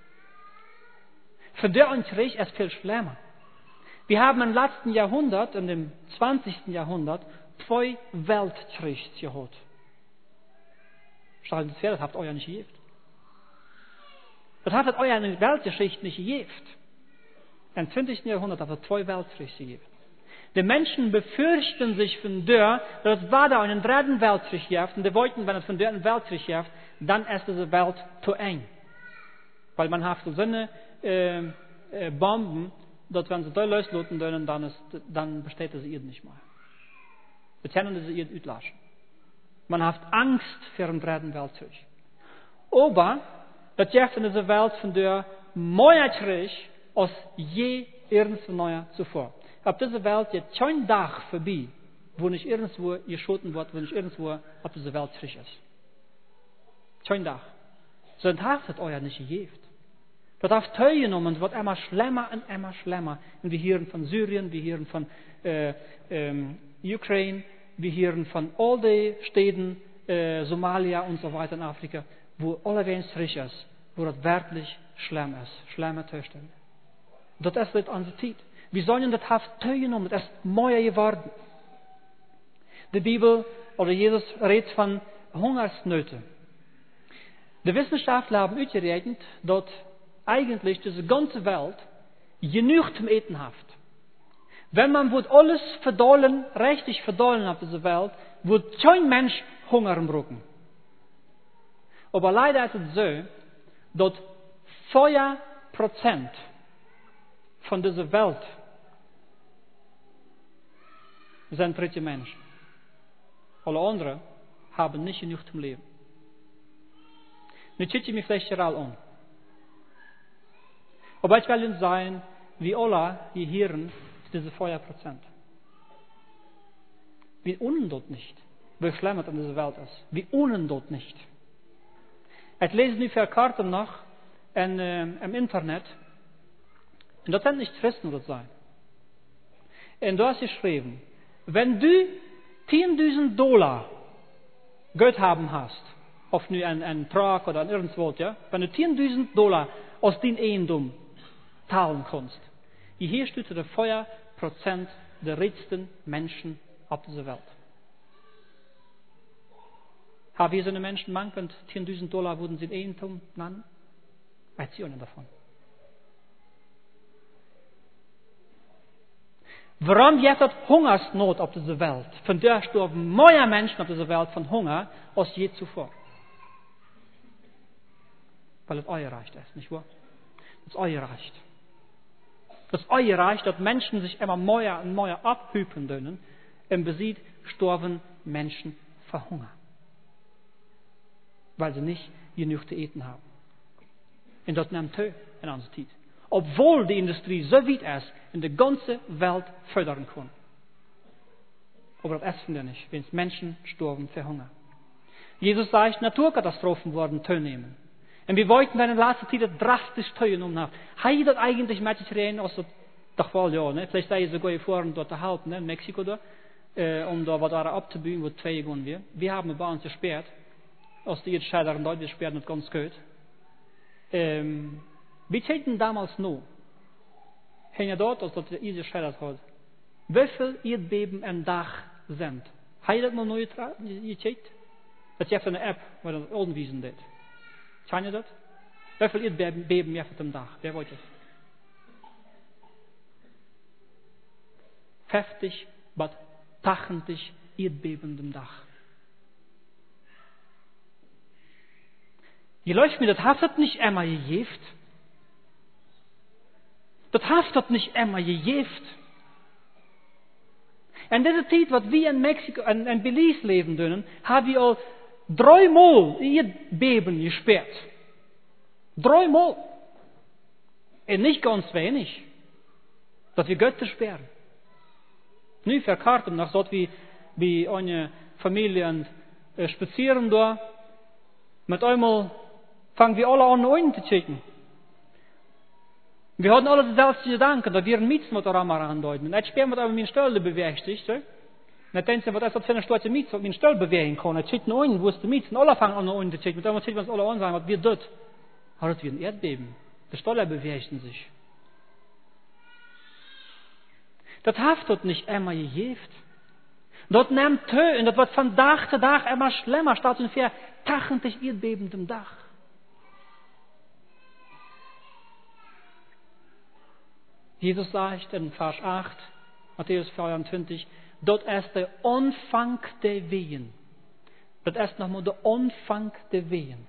Von der und Reich ist viel schlimmer. Wir haben im letzten Jahrhundert, in dem zwanzigsten Jahrhundert, zwei Weltkriege gehabt. Stellen Sie sich vor, das habt ihr ja nicht gegeben. Das hat euch eine Weltgeschichte nicht gegeben. Im zwanzigsten Jahrhundert hat es zwei Weltkriege gegeben. Die Menschen befürchten sich von der, dass es war da einen dritten Weltkrieg gibt, und die wollten, wenn es von der einen Weltkrieg gibt, dann ist diese Welt zu eng. Weil man hat so eine äh, äh, Bomben, dass wenn sie da loslassen können, dann, ist, dann besteht diese Erde nicht mehr. Wir können diese Erde auslöschen. Man hat Angst vor dem dritten Weltkrieg. Aber, das gibt in dieser Welt von der mehr Krieg als je irgendwo neuer zuvor. Auf dieser Welt geht kein Tag vorbei, wo nicht irgendwo geschoten wird, wo nicht irgendwo auf dieser Welt Krieg ist. Kein Tag. So ein Tag hat euer nicht gegeben. Das hat teilgenommen, es wird immer schlimmer und immer schlimmer. Und wir hören von Syrien, wir hören von äh, ähm, Ukraine, wir hören von all den Städten, äh, Somalia und so weiter in Afrika, wo allerwegs Krieg ist, wo das wirklich schlimm ist, schlimme Zustände. Das ist nicht unsere Zeit. Wir sollen das haben teilgenommen, das ist mehr geworden. Die Bibel, oder Jesus redet von Hungersnöten. Die Wissenschaftler haben ausgerechnet, dass eigentlich diese ganze Welt genug zum Eten hat. Wenn man wird alles verdollen, richtig verdollen auf dieser Welt, wird kein Mensch Hunger brauchen. Aber leider ist es so, dass vier Prozent von dieser Welt sind dritte Menschen. Alle anderen haben nicht genug zum Leben. Nu zit je me vielleicht hier an. Aber ich will Ihnen sagen, wie alle hier hören, diese vier Prozent. Wir unen dort nicht, wie schlimm es in dieser Welt ist. Wir unen dort nicht. Ich lese nu für Karten noch en, äh, im Internet. Und das sind nicht Christen, das sein. Und da ist geschrieben, wenn du zehntausend Dollar Geld haben hast, Auf nur ein, ein Truck oder ein irgendwo, ja. Wenn du zehntausend Dollar aus den Eigendom zahlen kannst, hier steht der vier Prozent der reichsten Menschen auf dieser Welt. Haben wir so eine Menschen manchmal zehntausend Dollar würden sie in Eigentum nennen? Weiß ich auch nicht davon. Warum jetzt hat Hungersnot auf dieser Welt? Von der sterben mehr Menschen auf dieser Welt von Hunger als je zuvor. Weil es euer Reich ist, nicht wahr? Das ist euer Reich. Das ist euer Reich, dass Menschen sich immer mehr und mehr abhüpen können. Im Besitz sterben Menschen vor Hunger. Weil sie nicht genug zu essen haben. Und das nimmt Tö in unserer Zeit. Obwohl die Industrie so weit ist, in der ganzen Welt fördern kann. Aber das essen wir nicht, wenn Menschen sterben für Hunger. Jesus sagt, Naturkatastrophen worden teilnehmen. Und wir wollten in der letzten Zeit drastisch teilnehmen haben. Hat das eigentlich mit sich rein, also doch wohl ja, ne? Vielleicht sei es sogar gefahren dort zu helfen, ne? In Mexiko da, äh, um da was abzubauen, wo zwei gehen wir. Wir haben bei uns gesperrt, als die Entscheider in Deutschland gesperrt nicht ganz gut. Ähm, Wie täten damals noch? Hängen dort, als das ihr geschildert hat. Wie viel Erdbeben am Tag sind? Hat ihr das mal neu gecheckt? Das ist eine App, wo das anwiesen wird. Kann ihr das? Wie viel Erdbeben jetzt am Tag? Wer wollte es? fünfzig bis achtzig Erdbeben am Tag. Je läuft mir das haftet nicht einmal gegift. Das haftet nicht immer gegift. In dieser Zeit, was wir in Mexiko, in, in Belize leben dürfen, haben wir all dreimal Erdbeben gesperrt. Dreimal. Und nicht ganz wenig. Dass wir Götter sperren. Nu verkarten, nach so wie, wie eine Familie äh, spazieren da. Mit einmal fangen wir alle an, Ohren zu checken. Wir hatten alle dezelfde Gedanken, dat wir een miets met elkaar aanduiden. En het speelt met mijn stel beweegt zich. En dan denkt ze, wat is dat voor een stootje miets, wat mijn stel bewegen kan. Het zit nooit, wo is de miets. En alle vangen aan de oren te checken. Met allemaal zitten we ons alle aan zijn, wat wir doet. Maar het weer een Erdbeben. De Stoller bewegten sich. Dat heeft dat niet immer gegeven. Dat neemt toe en dat wordt van dag te dag immer schlimmer. Staat ongeveer tachtig Erdbeben am Tag. Jesus sagt in Vers acht, Matthäus vierundzwanzig, dort ist der Anfang der Wehen. Das ist nochmal der Anfang der Wehen.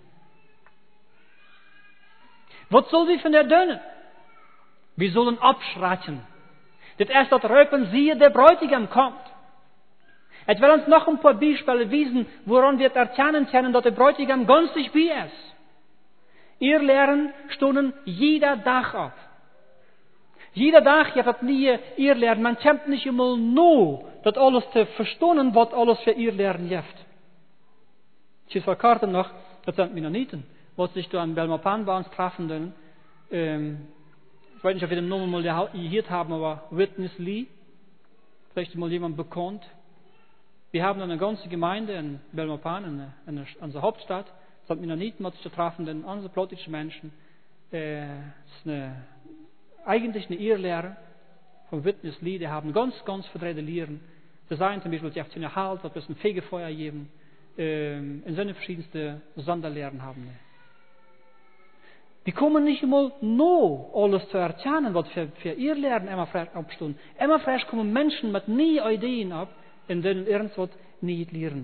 Was soll wir von der Dönen? Wir sollen abschrecken. Das ist das Röpen, siehe, der Bräutigam kommt. Es will uns noch ein paar Beispiele wiesen, woran wir erkennen können, dass der Bräutigam günstig bei ist. Ihr Lehren stunden jeder Tag auf. Jeder Tag je dat nie ihr lernen. Man kämpft nicht immer nur, dat alles te verstonen, wat alles für ihr lernen heeft. Ich ist verkarten noch, dat sind Mennoniten, was sich da in Belmopan bei uns treffen. Ähm, ich weiß nicht, ob wir den Namen mal gehört haben, aber Witness Lee, vielleicht mal jemand bekannt. Wir haben eine ganze Gemeinde in Belmopan, in, in, in unserer Hauptstadt, das sind Mennoniten, was sich da treffen, denn unsere plottische Menschen, äh, ist eine eigentlich eine Irrlehre von Witness Lee, die haben ganz, ganz verdrehte Lehren. Das eine zum Beispiel, die auf eine Halt, was ein Fegefeuer geben, ähm, in seine verschiedenste Sonderlehren haben. Die kommen nicht immer nur alles zu erkennen, was für, für ihr Lehren immer frisch abstunden. Immer frisch kommen Menschen mit nie Ideen ab, in denen irgendwas nicht lehren.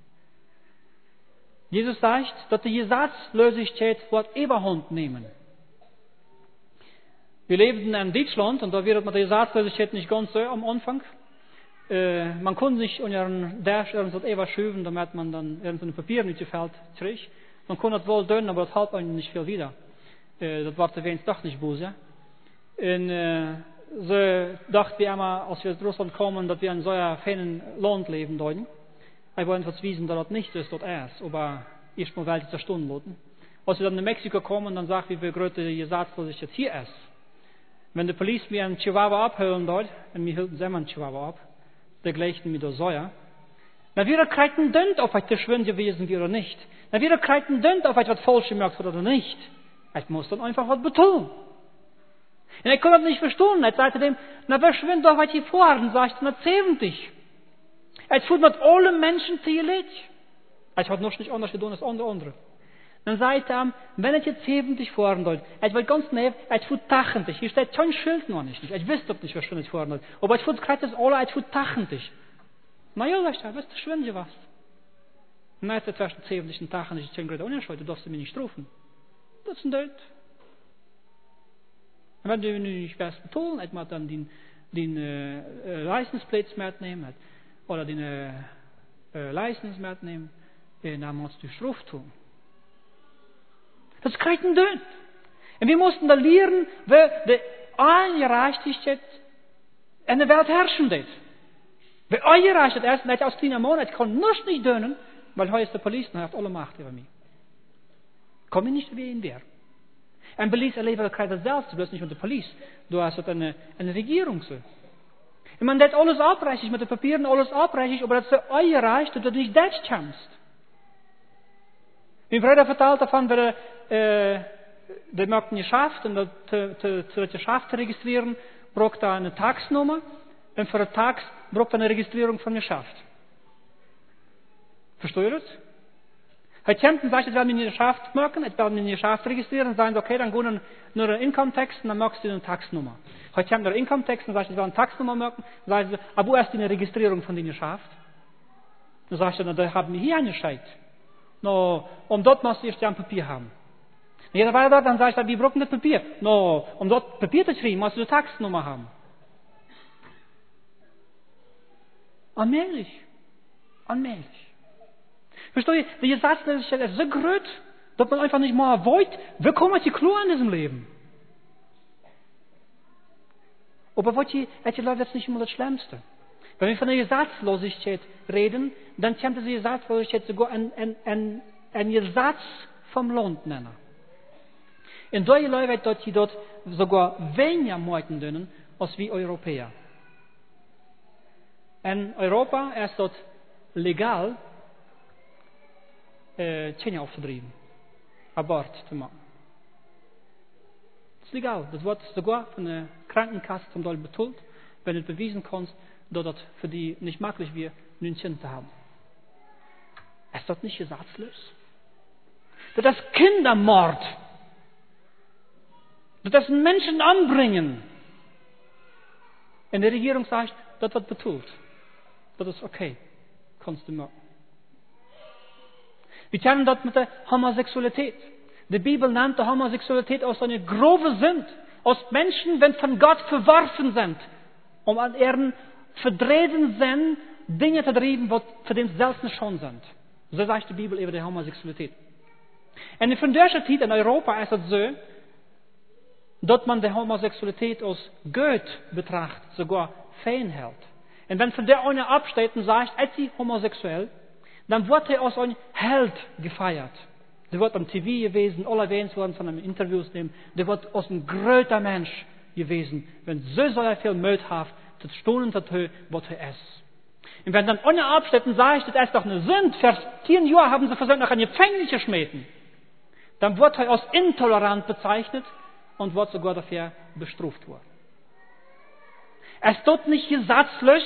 Jesus sagt, dass die Gesetzlosigkeit wird Überhand nehmen. Wir lebten in Deutschland und da wird man die Gesetzlosigkeit nicht ganz so am Anfang. Äh, man konnte sich unter einen Dash irgendwas überschüben, damit man dann irgendein Papier nicht gefällt zurück. Man konnte das wohl tun, aber das half einem nicht viel wieder. Äh, das war wenigstens doch nicht böse. Und äh, so dachten wir immer, als wir aus Russland kommen, dass wir in so einem feinen Land leben dort. Ich wollte uns wissen, dass das nicht ist, dort ist, aber erstmal welche zur Stunde lassen. Als wir dann in Mexiko kommen, dann sagt wir, wie groß die Gesetzlosigkeit hier ist. Wenn die Polizei mir einen Chihuahua abhören dort, und wir hielten selber einen Chihuahua ab, der gleichen mit der Säure, Na, wir kriegen Dund auf, was der Schwund gewesen wäre oder nicht. Na, wir kriegen Dund auf, was falsch gemacht wird oder nicht. Ich muss dann einfach was betonen. Und ich kann das nicht verstehen. Ich sagte dem, na, wer schwindet doch was hier vor? Dann sagte ich, na, zeventig. Ich fühlt mit allen Menschen zu ihr Lied. Ich habe noch nicht anders getan als andere andere. Dann sagte er, wenn ich jetzt zeventig fahren soll, ich will ganz neu, ich fühlt tachtig. Hier steht kein Schild noch nicht. Ich weiß doch nicht, was schön ich fahren soll. Aber ich fühlt gerade das alle, ich fühlt tachtig. Na ja, weißt du, weißt du, schwimmen je was. Na, jetzt zwischen zeventig und tachtig, ich denke, ohne Schuld, du darfst mich nicht rufen. Das ist ein Död. Und wenn du nicht was betonen, ich mag dann den, den äh, License Plates mitnehmen, oder den äh, äh, License mitnehmen, äh, dann musst du Schrift tun. Das kriegt ein Död. Und wir mussten da lernen, wer die Eingerechtigkeit in der Welt herrschen wird. Wer eingerechtigt ist, nicht aus kleiner Monat, ich kann nur nicht dönen, weil heute ist der Polizei, er hat alle Macht über mich. Komm ich nicht wie ihn wäre. Ein Police erlebt kriegt das selbst, du bist nicht mit der Polizei, du hast eine, eine Regierung so. Und man das alles abreichig, mit den Papieren alles abreichig, aber das ist eingereicht, dass du nicht das kannst. Mein Bruder vertelt davon, wer äh, der möchte eine Schaft, und zu der Schaft registrieren, braucht er eine Taxnummer, und für eine Tax braucht er eine Registrierung von der Schaft. Versteht ihr das? Heute kommt und sagt, ich will mir eine Schaft machen, ich will mir eine Schaft registrieren, und sagen, okay, dann gehen nur einen Income-Text, und dann machst du eine Taxnummer. Heute kommt der Income-Text, und sagt, ich will eine Taxnummer machen, und sagen sie, aber wo ist die Registrierung von der Schaft? Dann sagst du, na, da haben wir hier eine Scheit. No, um dort musst du erst ein Papier haben. Und jeder war dort, dann sagst du, wir brauchen das Papier. No, um dort Papier zu kriegen, musst du eine Taxnummer haben. Allmählich. Allmählich. Versteht ihr? Die Gesetzlosigkeit ist so groß, dass man einfach nicht mal weiß, wie kommen die klar in diesem Leben. Aber was die, die Leute, das ist nicht immer das Schlimmste. Wenn wir von der Gesetzlosigkeit reden, dann kommt diese Gesetzlosigkeit sogar ein, ein, ein, ein Gesetz vom Land nennen. In deutschen Leute wird dort, die dort sogar weniger Meuten dünnen, als wir Europäer. In Europa ist dort legal, äh, Kinder aufzudrehen, Abort zu machen. Das ist legal. Das wird sogar von der Krankenkasse zum Teil betont, wenn du bewiesen kannst, dass das für die nicht möglich wäre, ein Kind zu haben. Ist das nicht gesetzlos? Das ist Kindermord. Das ist Menschen anbringen. Und die Regierung sagt, das wird betont. Das ist okay. Kannst du machen. Wir kennen das mit der Homosexualität. Die Bibel nennt die Homosexualität aus einer groben Sünde. Aus Menschen, wenn von Gott verworfen sind, um an ihren verdrehten Sinn Dinge zu treiben, was für den selbst nicht schon sind. So sagt die Bibel über die Homosexualität. Und von der Zeit in Europa ist es so, dass man die Homosexualität als gut betrachtet, sogar fein hält. Und wenn von der einer absteht und sagt, er ist homosexuell, dann wird er als ein Held gefeiert. Der wird am T V gewesen, alle erwähnt worden von einem Interviews nehmen, der wird als ein großer Mensch gewesen, wenn so sehr viel Mut hat, zu stehen und zu tun, was er ist. Und wenn dann einer absteht und sagt, das ist doch eine Sünde, für zehn Jahre haben sie versucht, nach einem Gefängnis zu schmieden, dann wird er als intolerant bezeichnet und wird sogar dafür bestraft worden. Es tut nicht gesetzlos.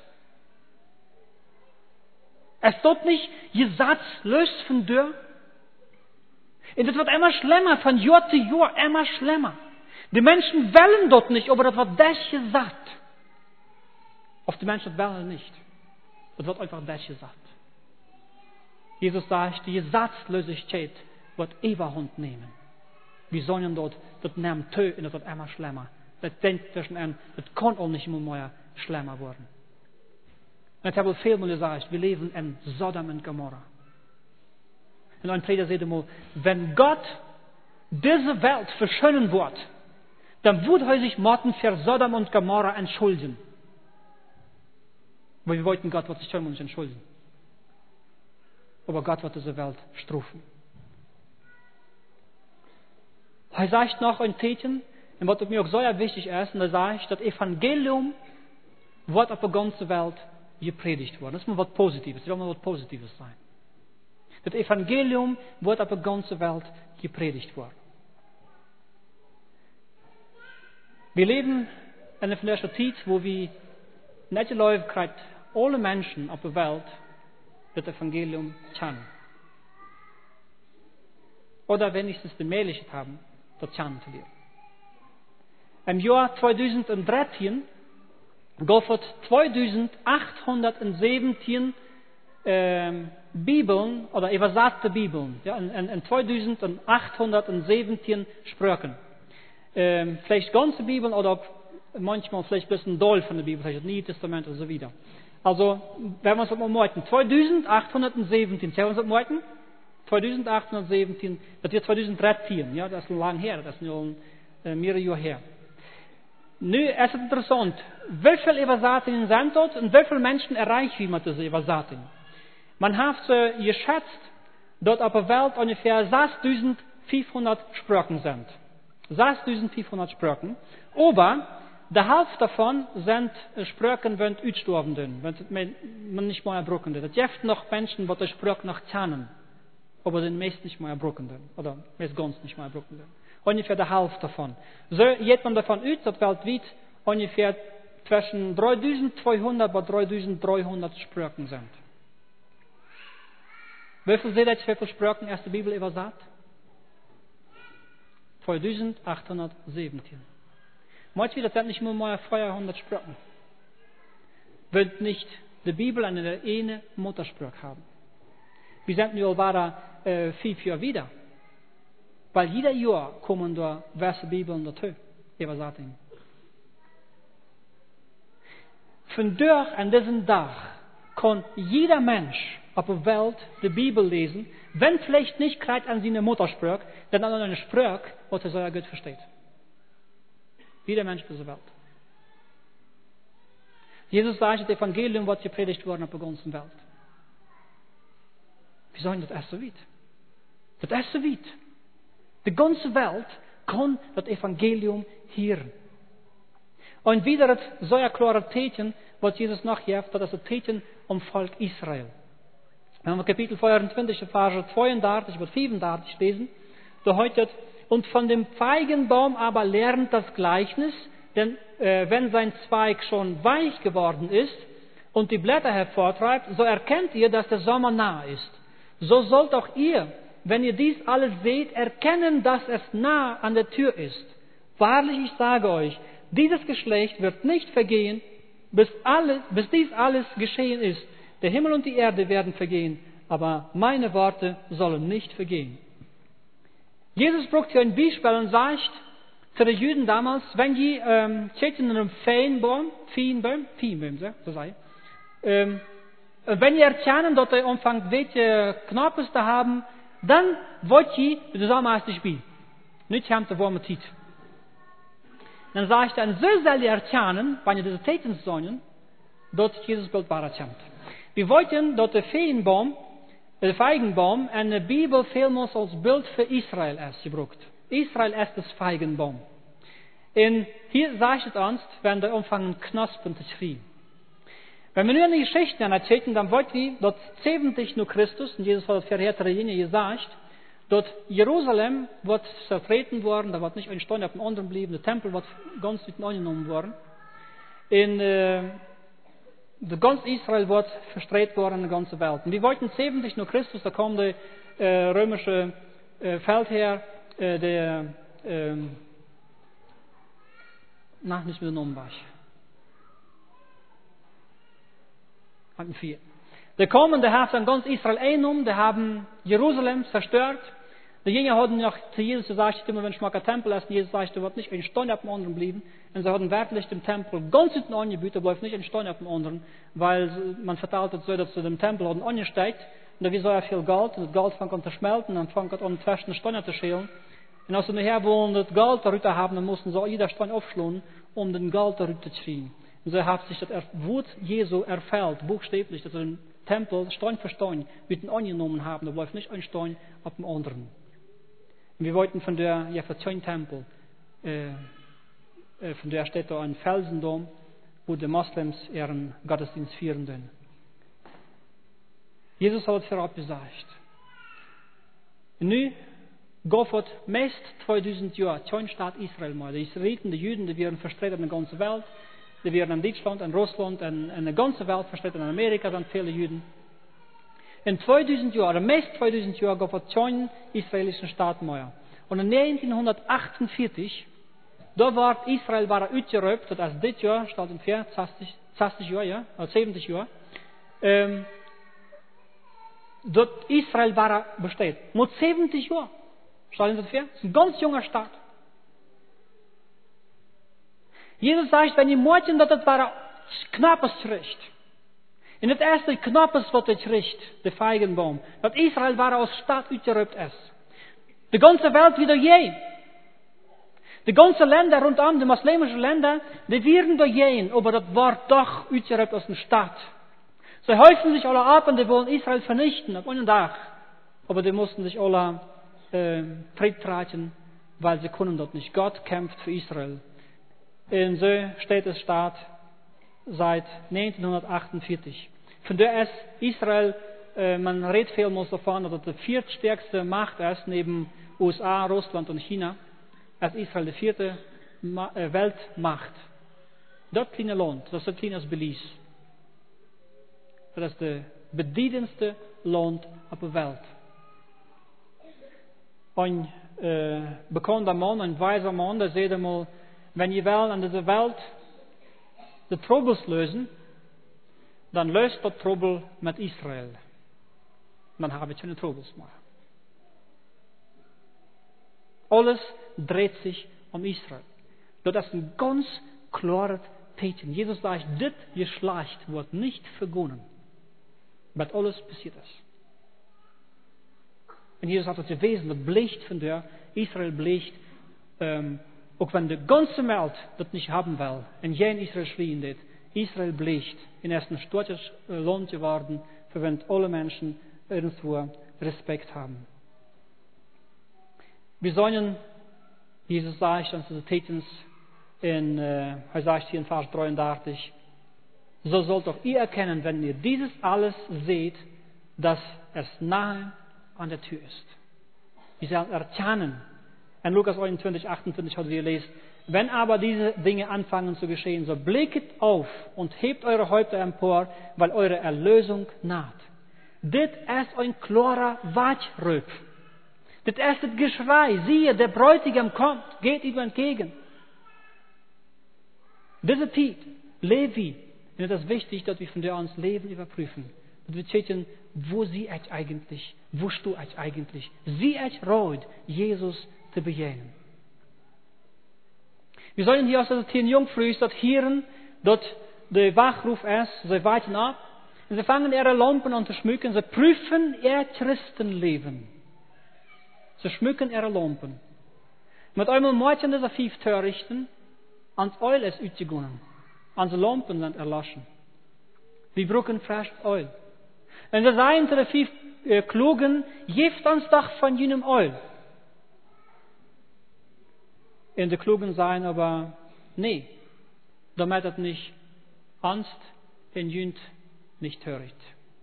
Es tut nicht gesetzlos von dir. Und es wird immer schlimmer, von Jahr zu Jahr immer schlimmer. Die Menschen wollen dort nicht, aber das wird das gesagt. Auf die Menschen wollen nicht. Das wird einfach das gesagt. Jesus sagt, die Gesetzlosigkeit wird Überhand nehmen. Wir sollen dort, das nehmen Tö, und das wird immer schlimmer. Das denkt zwischen einem, das kann auch nicht immer mehr schlimmer werden. Und ich habe viel mal gesagt, wir leben in Sodom und Gomorra. Und ein Prediger sagt einmal, wenn Gott diese Welt verschönen wird, dann wird er sich Morten für Sodom und Gomorra entschuldigen. Weil wir wollten, Gott wird sich schon nicht entschuldigen. Aber Gott wird diese Welt strafen. Er sagt noch ein Tätchen, und was mir auch sehr wichtig ist, und er sagt, das Evangelium wird auf der ganzen Welt gepredigt worden. Das muss was Positives, das soll mal was Positives sein. Das Evangelium wird auf der ganzen Welt gepredigt worden. Wir leben in einer Zeit, wo wir nicht Leute kriegt, alle Menschen auf der Welt das Evangelium kennen. Oder wenigstens die Möglichkeit haben, das kennen zu lernen. Im Jahr zweitausenddreizehn gab es zweitausendachthundertsiebzehn ähm, Bibeln oder übersetzte Bibeln. Ja, in, in, in zweitausendachthundertsiebzehn Sprachen. Ähm, vielleicht ganze Bibeln oder manchmal vielleicht ein bisschen Teil von der Bibel, vielleicht das Neue Testament und so weiter. Also, wenn wir uns mal merken, zweitausendachthundertsiebzehn, schauen wir uns das merken? zweitausendachthundertsiebzehn, das wird zweitausenddreizehn, ja, das ist lang her, das ist nur äh, mehrere Jahre her. Nu, es ist interessant, wie viele Übersetzungen sind dort und wie viele Menschen erreichen wir mit diesen Übersetzungen? Man hat äh, geschätzt, dass auf der Welt ungefähr sechstausendfünfhundert Sprachen sind. sechstausendfünfhundert Sprachen. Aber die Hälfte davon sind Sprachen, die ausgestorben sind, wenn man nicht mehr erbrochen wird. Es gibt noch Menschen, die die Sprache noch kennen, aber die meist nicht mehr erbrochen sind, oder meist ganz nicht mehr erbrochen sind. Ungefähr die Hälfte davon. So geht man davon aus, dass weltweit ungefähr zwischen dreitausendzweihundert und dreitausenddreihundert Sprachen sind. Wie viel seht ihr, wie viele Sprachen erst die Bibel übersetzt? zweitausendachthundertsiebzehn. Manchmal das sind nicht nur mal zweihundert Sprachen. Wird nicht die Bibel eine eine Muttersprache haben. Wir sind nur weiter äh, fünf Jahre wieder. Weil jeder Jahr kommen da Verse Bibeln dazu. Übersetzungen. Von durch an diesem Tag kann jeder Mensch auf der Welt die Bibel lesen, wenn vielleicht nicht gerade an seine Muttersprache, dann an eine Sprache, was er sehr gut versteht. Jeder Mensch dieser Welt. Jesus sagt, das Evangelium wird gepredigt worden auf der ganzen Welt. Wir sagen, das ist so weit. Das ist so weit. Die ganze Welt kann das Evangelium hören. Und wieder das sehr klare Tätchen, was Jesus nachgibt, das ist das Tätchen um Volk Israel. Wenn wir Kapitel vierundzwanzig, Verse zweiunddreißig bis fünfunddreißig lesen, da heißt und von dem Feigenbaum aber lernt das Gleichnis, denn äh, wenn sein Zweig schon weich geworden ist und die Blätter hervortreibt, so erkennt ihr, dass der Sommer nahe ist. So sollt auch ihr, wenn ihr dies alles seht, erkennen, dass es nah an der Tür ist. Wahrlich, ich sage euch, dieses Geschlecht wird nicht vergehen, bis, alles, bis dies alles geschehen ist. Der Himmel und die Erde werden vergehen, aber meine Worte sollen nicht vergehen. Jesus braucht hier ein Beispiel und sagt zu den Juden damals, wenn die ähm, in einem Feenbaum, Feenbaum, Feenbaum, so sei, ähm, wenn ihr erkennen, dass ihr anfangt, welche Knoppen zu haben, dann wollt ihr de Sommer erst nicht bei. Nicht haben zu warme Zeit. Dann sagt er, so soll ihr erkennen, wenn ihr diese Täten sollen, dass Jesus Bild war erkannt. Wir wollten, dass der Feenbaum, der Feigenbaum, eine Bibel vielmals als Bild für Israel ist gebraucht. Israel ist das Feigenbaum. Und hier sagt es uns, wenn wir anfangen, Knospen zu schreien. Wenn wir nur an die Geschichten erzählen, dann wollen wir, dass siebzig nur Christus, und Jesus hat das für härtere Linie gesagt, dass Jerusalem wird zertreten worden, da wird nicht ein Stein auf dem anderen bleiben, der Tempel wird ganz mit angenommen worden. In äh, ganz Israel wird verstreut worden in der ganzen Welt. Und wir wollten siebzig nur Christus, da kommt der äh, römische äh, Feldherr, äh, der, äh, na, nicht mehr der Name war. vier. Die kommen, die haben dann ganz Israel eingenommen, die haben Jerusalem zerstört. Die Jünger haben noch zu Jesus gesagt, immer wenn ich mal kein Tempel ist, Jesus sagt, du wirst nicht ein Stein auf dem anderen bleiben. Und sie haben wirklich dem Tempel ganz hinten angebüht, da bleibt nicht ein Stein auf dem anderen, weil man verteilt hat so, dass sie dem Tempel haben angesteckt. Und da war so viel Gold, und das Gold fängt an zu schmelzen, und dann fängt an zwischen Steine zu schälen. Und als sie nachher wollen das Gold darüber haben, dann mussten sie jeder Stein aufschlagen, um den Gold darüber zu kriegen. Und so hat sich das Wort Jesu erfüllt, buchstäblich, dass sie den Tempel Stein für Stein mit angenommen haben. Da bleibt nicht ein Stein auf dem anderen. Und wir wollten von der, ja, von dem Tempel, äh, äh, von der steht da ein Felsendom, wo die Moslems ihren Gottesdienst feiern können. Jesus hat es vorausgesagt. Und nun geht es meist zweitausend Jahre, kein Staat Israel mehr. Die Israeliten, die Juden, die werden verstreten in der ganzen Welt. Die werden in Deutschland, in Russland, in, in der ganzen Welt verstreten. In Amerika sind viele Juden. In zweitausend Jahren, meist zweitausend Jahre, gab es keinen israelischen Staat mehr. Und in neunzehnhundertachtundvierzig, da war Israel war ausgeräumt, das ist dieses Jahr, statt ungefähr zwanzig, zwanzig Jahre, ja, oder siebzig Jahre. Ähm, dort Israel war besteht. Mit siebzig Jahren, stellen Sie sich vor, das ist ein ganz junger Staat. Jesus sagt, wenn ihr morgen dat het war knappes recht. In het erste knappes wat het recht, de Feigenbaum, dat Israel war aus Staat uitgerupt ist. Die ganze Welt wieder je. Die ganze Länder rundum, die muslimischen Länder, die werden da gehen, aber das war doch uitgerupt aus der Stadt. Sie häufen sich alle ab und die wollen Israel vernichten, auf einen Tag. Aber die mussten sich alle äh, Fried tragen, weil sie können dort nicht. Gott kämpft für Israel. Und so steht es Staat seit neunzehnhundertachtundvierzig. Von der ist Israel, äh, man redet viel davon, dass es die viertstärkste Macht ist, neben U S A, Russland und China. Ist Israel die vierte Ma- äh, Weltmacht. Das kleine Land, das ist so klein als Belize. Das ist das bedeutendste Land auf der Welt. Ein äh, bekannter Mann, ein weiser Mann, der sagt einmal, wenn ihr will an dieser Welt die Troubles lösen, dann löst das Trouble mit Israel. Dann habe ich keine Troubles mehr. Alles dreht sich um Israel. Das ist ein ganz klares Zeichen. Jesus sagt, das Geschlecht wird nicht vergonnen, weil alles passiert ist. Und Jesus hat das gewesen, das bleibt von der, Israel bleibt, ähm, auch wenn die ganze Welt das nicht haben will, und jeden Israel schreien wird, Israel bleibt in ersten stolzes Land geworden, für wenn alle Menschen irgendwo Respekt haben. Wir sollen, Jesus sagt, an diese Tätens, in, äh, er sagt hier in Vers dreiundachtzig, so sollt auch ihr erkennen, wenn ihr dieses alles seht, dass es nahe an der Tür ist. Wir sollen erkennen. In Lukas einundzwanzig, achtundvierzig hat wir gelesen, wenn aber diese Dinge anfangen zu geschehen, so blicket auf und hebt eure Häupter empor, weil eure Erlösung naht. Das ist ein klarer Wachruf. Das ist das Geschrei, siehe, der Bräutigam kommt, geht ihm entgegen. Diese Zeit, Levi, und es ist wichtig, dass wir von der uns Leben überprüfen. Dass wir checken, wo sie euch eigentlich, wo du euch eigentlich, sie euch reut, Jesus zu begegnen. Wir sollen hier aus der zehn Jungfrüh dort hören, dort der Wachruf ist, sie warten ab, und sie fangen ihre Lampen an zu schmücken, sie prüfen ihr Christenleben. Sie schmücken ihre Lampen. Mit einmal morgen diese fünf Törichten, ans Öl ist ausgegangen, ans Lampen sind erloschen. Wir brauchen frisch Öl. Und sie sagen zu den fünf äh, Klugen, gebt uns doch von jenem Öl. Und die Klugen sagen aber, nee, damit es nicht Angst in Jünd nicht hört.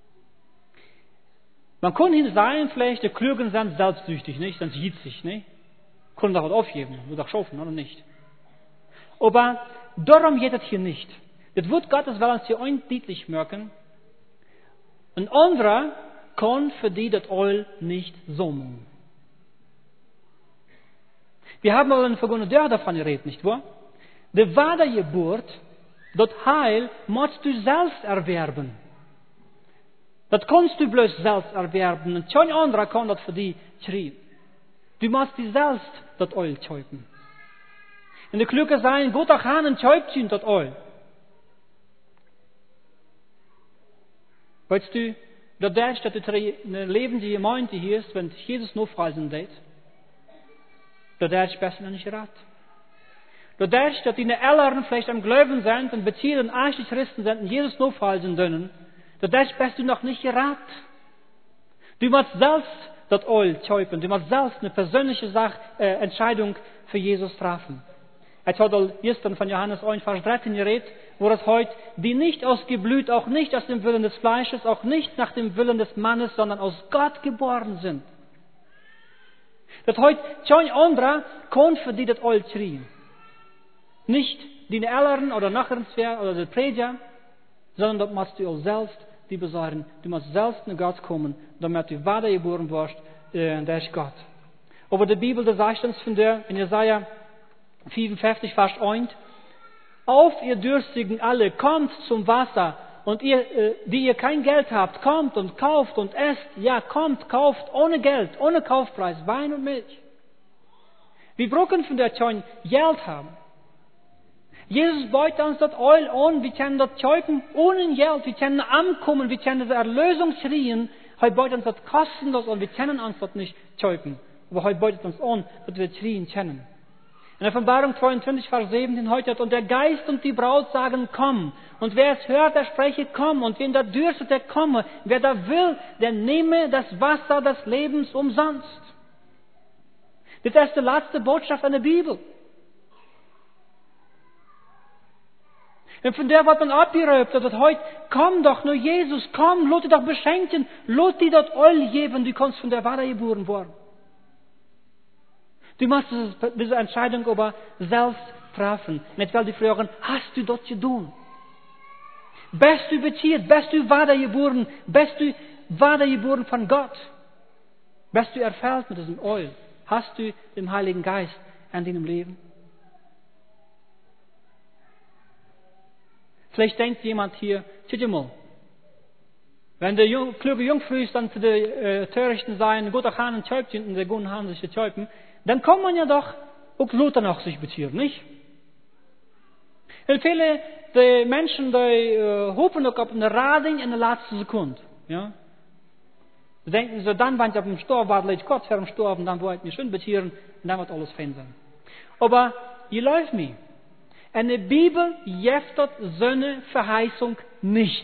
Man kann hin sagen, vielleicht, die Klugen sind selbstsüchtig, nicht? Sind jitzig, nicht? Können doch was aufgeben, nur doch schaffen, oder nicht? Aber darum geht es hier nicht. Das Wort Gottes will uns hier eindeutig merken. Ein anderer kann für die das Öl nicht summen. Wir haben mal in der vergangenen Jahr davon geredet, nicht wahr? Die Wiedergeburt, das Heil, musst du selbst erwerben. Das kannst du bloß selbst erwerben. Und kein anderer kann das für dich schreiben. Du musst dir selbst das Öl kaufen. Und die Klüge sagen, Gott auch an und kauft ihn das Öl. Weißt du, dass das, dass du eine lebende Gemeinde hier ist, wenn Jesus nur freisen lässt, dass das besser nicht rat. Dass das, dass die Älteren vielleicht am Glauben sind und beziehen eigentlich Christen sind und Jesus nur freisen können, dass das besser noch nicht rat. Du musst selbst das Öl kaufen. Du musst selbst eine persönliche Sache, äh, Entscheidung für Jesus treffen. Ich habe gestern von Johannes eins, Vers dreizehn geredet, wo es heute, die nicht ausgeblüht, auch nicht aus dem Willen des Fleisches, auch nicht nach dem Willen des Mannes, sondern aus Gott geboren sind. Dat heute schon andere kon für die das Oil schrien. Nicht die Älteren oder Nachbarnswer oder der Prediger, sondern das musst du auch selbst die besorgen. Du musst selbst nach Gott kommen, damit du weiter geboren wirst, äh, der ist Gott. Aber die Bibel, da sagt uns von der, in Jesaja vierundfünfzig, Vers eins, auf ihr Dürstigen alle, kommt zum Wasser, und ihr, äh, die ihr kein Geld habt, kommt und kauft und esst. Ja, kommt, kauft ohne Geld, ohne Kaufpreis, Wein und Milch. Wir brauchen von der schon Geld haben. Jesus beutet uns das Öl an, wir können das kaufen ohne Geld, wir können ankommen, wir können die Erlösung schreien. Heute beutet uns das kostenlos an, wir können uns das nicht kaufen. Aber heute beutet uns an, dass wir schreien können. In Offenbarung zweiundzwanzig, Vers siebzehn, heute hat, und der Geist und die Braut sagen, komm. Und wer es hört, der spreche, komm. Und wen da dürstet, der komme. Wer da will, der nehme das Wasser des Lebens umsonst. Das ist die letzte Botschaft in der Bibel. Und von der wird man abgeröpt, dass heute, komm doch, nur Jesus, komm, lass dich doch beschenken, lass dir das Öl geben, du kannst von der Wahrheit geboren worden. Du musst diese Entscheidung aber selbst treffen. Nicht weil die fragen, hast du das getan? Bist du beziert? Bist du weitergeboren? Bist du weitergeboren von Gott? Bist du erfüllt mit diesem Öl? Hast du den Heiligen Geist in deinem Leben? Vielleicht denkt jemand hier, tja mal, wenn der Jung, kluge Jungfrüs dann zu den äh, Törichten sein, gut auch einen Täubchen und der guten Hahn sich täupen, dann kann man ja doch auch Luther noch sich beziehen, nicht? Und viele die Menschen, die äh, hoffen auch auf eine Rading in der letzten Sekunde. Ja? Sie denken so, dann, wenn ich auf dem Stoff warte, ich kurz vor dem Stoff und dann wollte ich mich schön beziehen und dann wird alles fein sein. Aber, ihr läuft mir. In der Bibel gibt es so eine Verheißung nicht.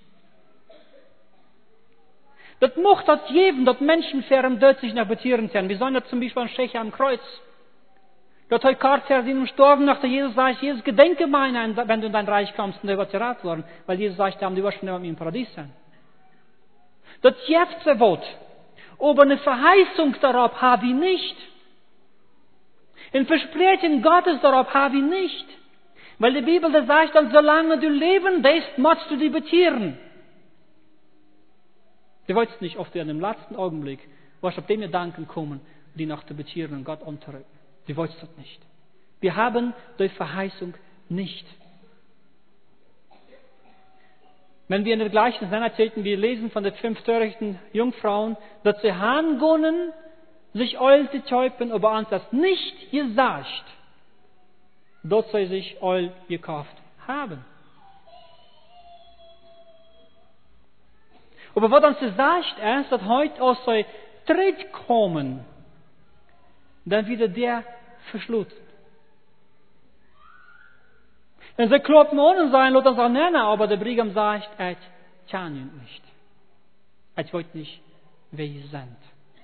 Das macht das geben, dass Menschen für den Tod sich noch beziehen können. Wir sollen das zum Beispiel an Schächer am Kreuz. Dort hat kurz vor seinem Sterben, nachdem Jesus sagt, Jesus, gedenke meiner, wenn du in dein Reich kommst, und der wird gerat worden. Weil Jesus sagt, da haben die Ursprünge mit mir im Paradies sein. Das gibt es Wort. Aber eine Verheißung darauf habe ich nicht. Ein Versprechen Gottes darauf habe ich nicht. Weil die Bibel das sagt, dann solange du leben bist, musst du die beziehen. Du weißt nicht, ob du in dem letzten Augenblick, was auf den Gedanken kommen, die nach der Beziehung Gott unterrücken. Du weißt das nicht. Wir haben die Verheißung nicht. Wenn wir in der gleichen Sinn erzählten, wir lesen von den fünf törichten Jungfrauen, dass sie hangonnen, sich Öl zu täupen, aber uns das nicht gesagt, dass sie sich Öl gekauft haben. Aber was uns gesagt ist, dass heute aus der Tritt kommen, dann wieder der verschlossen. Und sie kloppen ohne sein, lassen uns auch nennen, aber der Brigham sagt, er kann ihn nicht. Er weiß nicht, wer sie sind.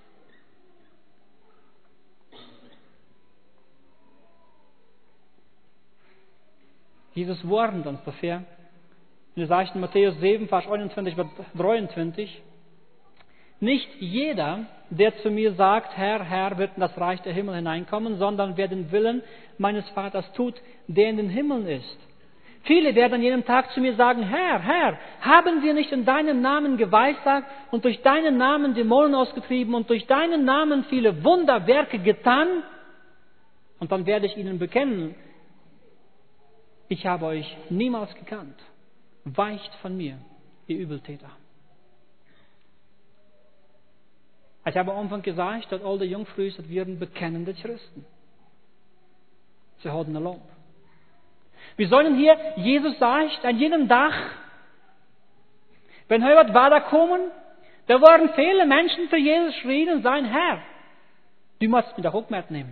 Jesus warnt uns dafür. Und er sagt in Matthäus sieben, Vers einundzwanzig bis dreiundzwanzig, nicht jeder, der zu mir sagt, Herr, Herr, wird in das Reich der Himmel hineinkommen, sondern wer den Willen meines Vaters tut, der in den Himmeln ist. Viele werden an jenem Tag zu mir sagen, Herr, Herr, haben wir nicht in deinem Namen geweissagt und durch deinen Namen Dämonen ausgetrieben und durch deinen Namen viele Wunderwerke getan? Und dann werde ich ihnen bekennen, ich habe euch niemals gekannt. Weicht von mir, ihr Übeltäter. Ich habe am Anfang gesagt, dass alle Jungfrüs werden bekennende Christen. Sie haben eine Lampe. Wir sollen hier, Jesus sagt, an jedem Tag, wenn heute weiterkommen, da werden viele Menschen für Jesus schreien und sagen, Herr, du musst mich doch auch mitnehmen.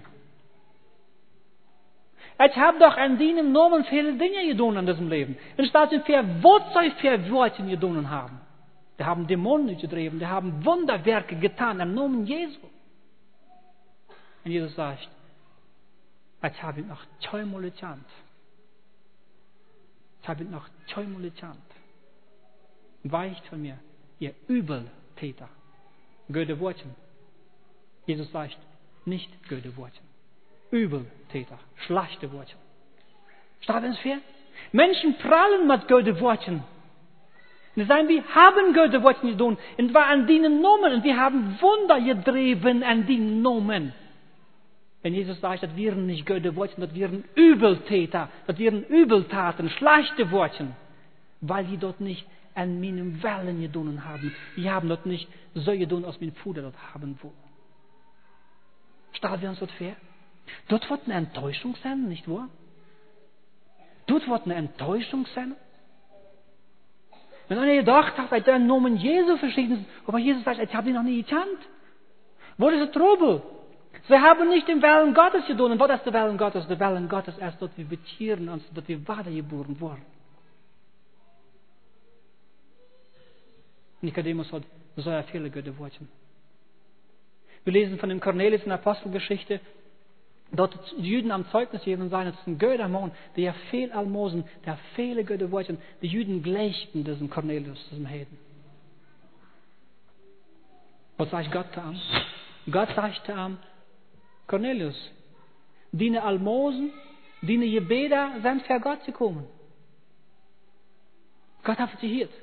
Ich habe doch an deinem Namen viele Dinge getan in diesem Leben. Und es steht für was soll für Worte getan haben. Die haben Dämonen getrieben, die haben Wunderwerke getan im Namen Jesu. Und Jesus sagt, ich habe ihn noch zweimal gekannt. Ich habe ihn noch zweimal gekannt. Weicht von mir, ihr Übeltäter. Gute Worte. Jesus sagt, nicht gute Worte. Übeltäter, schlechte Worte. Statt uns für? Menschen prallen mit guten Worten. Und sagen, wir haben gute Worte getan. Und wir an denen Namen. Und wir haben Wunder getrieben an den Namen. Wenn Jesus sagt, das wären nicht gute Worte, das wären Übeltäter, das wären Übeltaten, schlechte Worte. Weil die dort nicht an meinen Wellen getan haben. Die haben dort nicht so getan, als mein Vater dort haben will. Stellen wir uns das vor? Dort wird eine Enttäuschung sein, nicht wahr? Dort wird eine Enttäuschung sein. Wenn einer gedacht hat, dass der Namen Jesu verschieden ist, aber Jesus sagt, ich habe ihn noch nie gekannt. Wo ist der Trubel? Sie haben nicht den Willen Gottes getan. Und was ist der Willen Gottes? Der Willen Gottes ist, dass wir betieren uns, dass wir weitergeboren wurden. Nikodemus hat so viele gute Worte. Wir lesen von dem Cornelius in der Apostelgeschichte, dort die Juden am Zeugnis geben und sagen, das ist ein guter Mann, der viel Almosen, der viele gute Worte. Die Juden gleichen diesem Cornelius, diesem Heiden. Was sagt Gott zu ihm? Gott sagt zu ihm, Cornelius, deine Almosen, deine Gebete sind für Gott gekommen. Gott hat sie hier.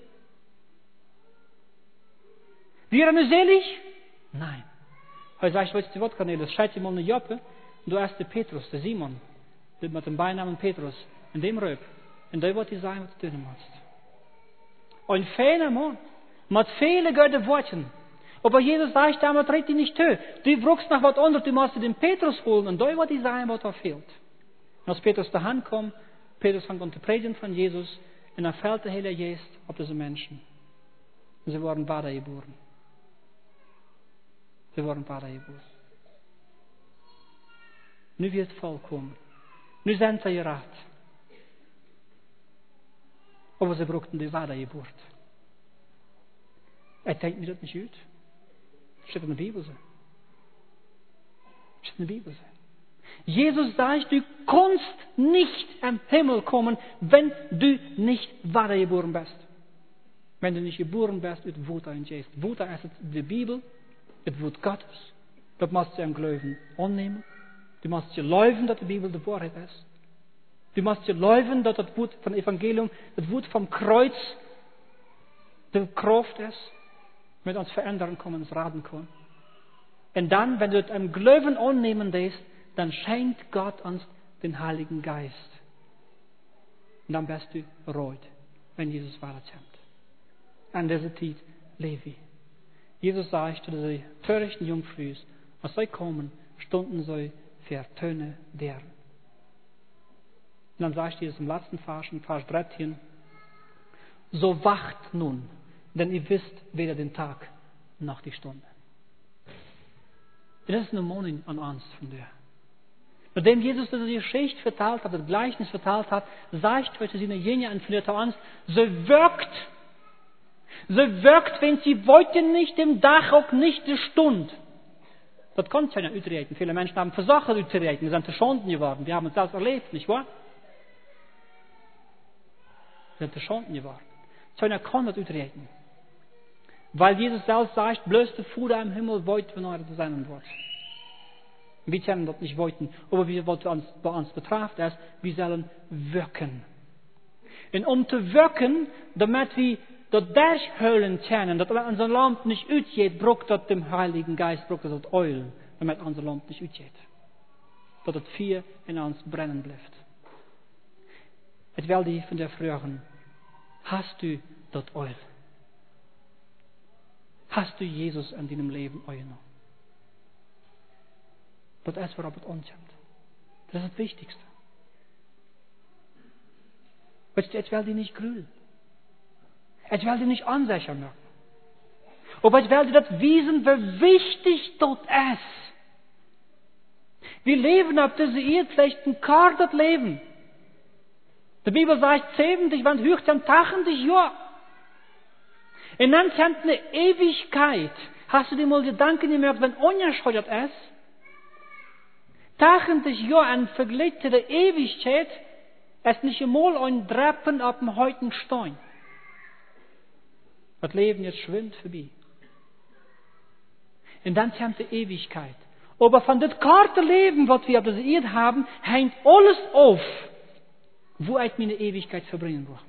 Wären wir selig? Nein. Er sagt, weißt du was, Cornelius, schalt dir mal eine Joppe, und du hast den Petrus, der Simon, mit dem Beinamen Petrus, in dem Röp. Und da wird die sein, was du tun musst. Ein feiner Mann, mit vielen guten Worten. Aber Jesus sagt, damit tritt dich nicht zu. Du brauchst noch was anderes, du musst den Petrus holen, und da wird die sein, was da fehlt. Und als Petrus da kommt, Petrus fängt an zu predigen von Jesus, und dann fällt der Heilige Geist auf diese Menschen. Und sie wurden weitergeboren. Sie wurden weitergeboren. Nu wird es vollkommen. Nu sind sie gerat. Aber sie brauchten die Weitergeburt. Er denkt mir das nicht gut. Steht in der Bibel so. Steht in der Bibel so. Jesus sagt, du kannst nicht am Himmel kommen, wenn du nicht weitergeboren bist. Wenn du nicht geboren bist, mit Wunder in Jesus. Wunder ist die Bibel, das Wort Gottes. Das musst du am Glauben annehmen. Du musst dir glauben, dass die Bibel die Wahrheit ist. Du musst dir glauben, dass das Wort vom Evangelium, das Wort vom Kreuz, die Kraft ist, mit uns verändern kann, uns raten kann. Und dann, wenn du das am Glauben annehmen lässt, dann schenkt Gott uns den Heiligen Geist. Und dann bist du reut, wenn Jesus weiterkommt. An dieser Zeit lebe ich. Jesus sagt zu den törichten Jungfrüs, als sie kommen, stunden sie für Töne deren. Und dann sagt Jesus im letzten Vers, in Vers dreizehn, so wacht nun, denn ihr wisst weder den Tag noch die Stunde. Das ist eine Mahnung an uns von dir. Nachdem Jesus diese Geschichte verteilt hat, das Gleichnis verteilt hat, sagt heute seine Jünger und vielleicht auch uns, so wirkt, so wirkt, wenn sie wollten nicht im Dach auch nicht die Stunde. Das kann keiner ausreden. Viele Menschen haben versucht auszureden. Wir sind zu Schanden geworden. Wir haben es selbst erlebt, nicht wahr? Wir sind zu Schanden geworden. Keiner kann das ausreden. Weil Jesus selbst sagt, bloß der Vater im Himmel wollte, wenn er das sein wird. Wir können das nicht wollten. Aber wie was uns, bei uns betrifft, ist, wir sollen wirken. Und um zu wirken, damit wir das durchhöhlen können, dass unser Lamp nicht ausgeht, braucht das dem Heiligen Geist, braucht das Öl, damit unser Lamp nicht ausgeht. Dass das Feuer in uns brennen bleibt. Ich will dich von dir fragen, hast du das Öl? Hast du Jesus in deinem Leben eingenommen? Das ist, worauf es ankommt. Das ist das Wichtigste. Weißt du, ich will dich nicht grüßen. Ich will dich nicht ansichern merken. Aber ich will dir das wissen, wie wichtig das ist. Wir leben auf diese Erde vielleicht ein kartes Leben. Die Bibel sagt siebzig, wenn es höchstens achtzig Jahre. Und dann kommt eine Ewigkeit. Hast du dir mal Gedanken gemacht, wenn ungescheuert ist? achtzig Jahre an verglichen der Ewigkeit, Es ist nicht einmal ein Treppen auf dem heutigen Stein. Das Leben jetzt schwimmt vorbei. Und dann kommt die Ewigkeit. Aber von das kurze Leben, was wir auf dieser Erde haben, hängt alles auf, wo ich meine Ewigkeit verbringen will.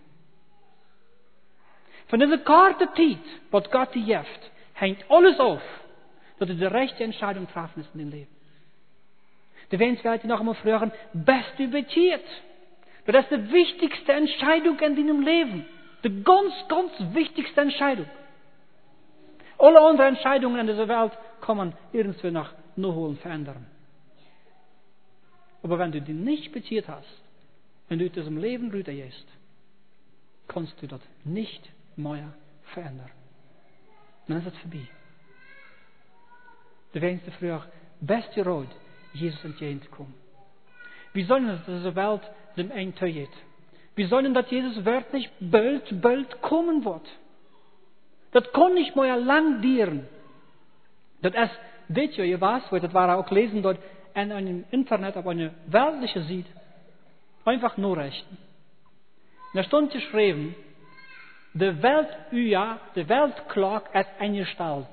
Von dieser kurzen Zeit, was Gott dir gibt, hängt alles auf, dass du die rechte Entscheidung treffen ist in deinem Leben. Die Wens werde ich noch einmal fragen, bist du überzeugt? Das ist die wichtigste Entscheidung in deinem Leben. Die ganz, ganz wichtigste Entscheidung. Alle anderen Entscheidungen in dieser Welt kommen irgendwie noch nachholen, verändern. Aber wenn du die nicht bezieht hast, wenn du in diesem Leben rübergehst, kannst du das nicht mehr verändern. Dann ist es vorbei. Du weinst früher, beste Rot, Jesus entgegenzukommen. Wir sollen in dieser Welt dem Ende geht. Wir sollen, dass Jesus wirklich bald, bald kommen wird. Das kann nicht mehr lang dauern. Das ist, dit ihr was, weil das war auch lesen dort in einem Internet auf eine weltliche Seite. Einfach nur rechten. Da stand geschrieben, die Weltuhr, die Weltklok ist eingestellt.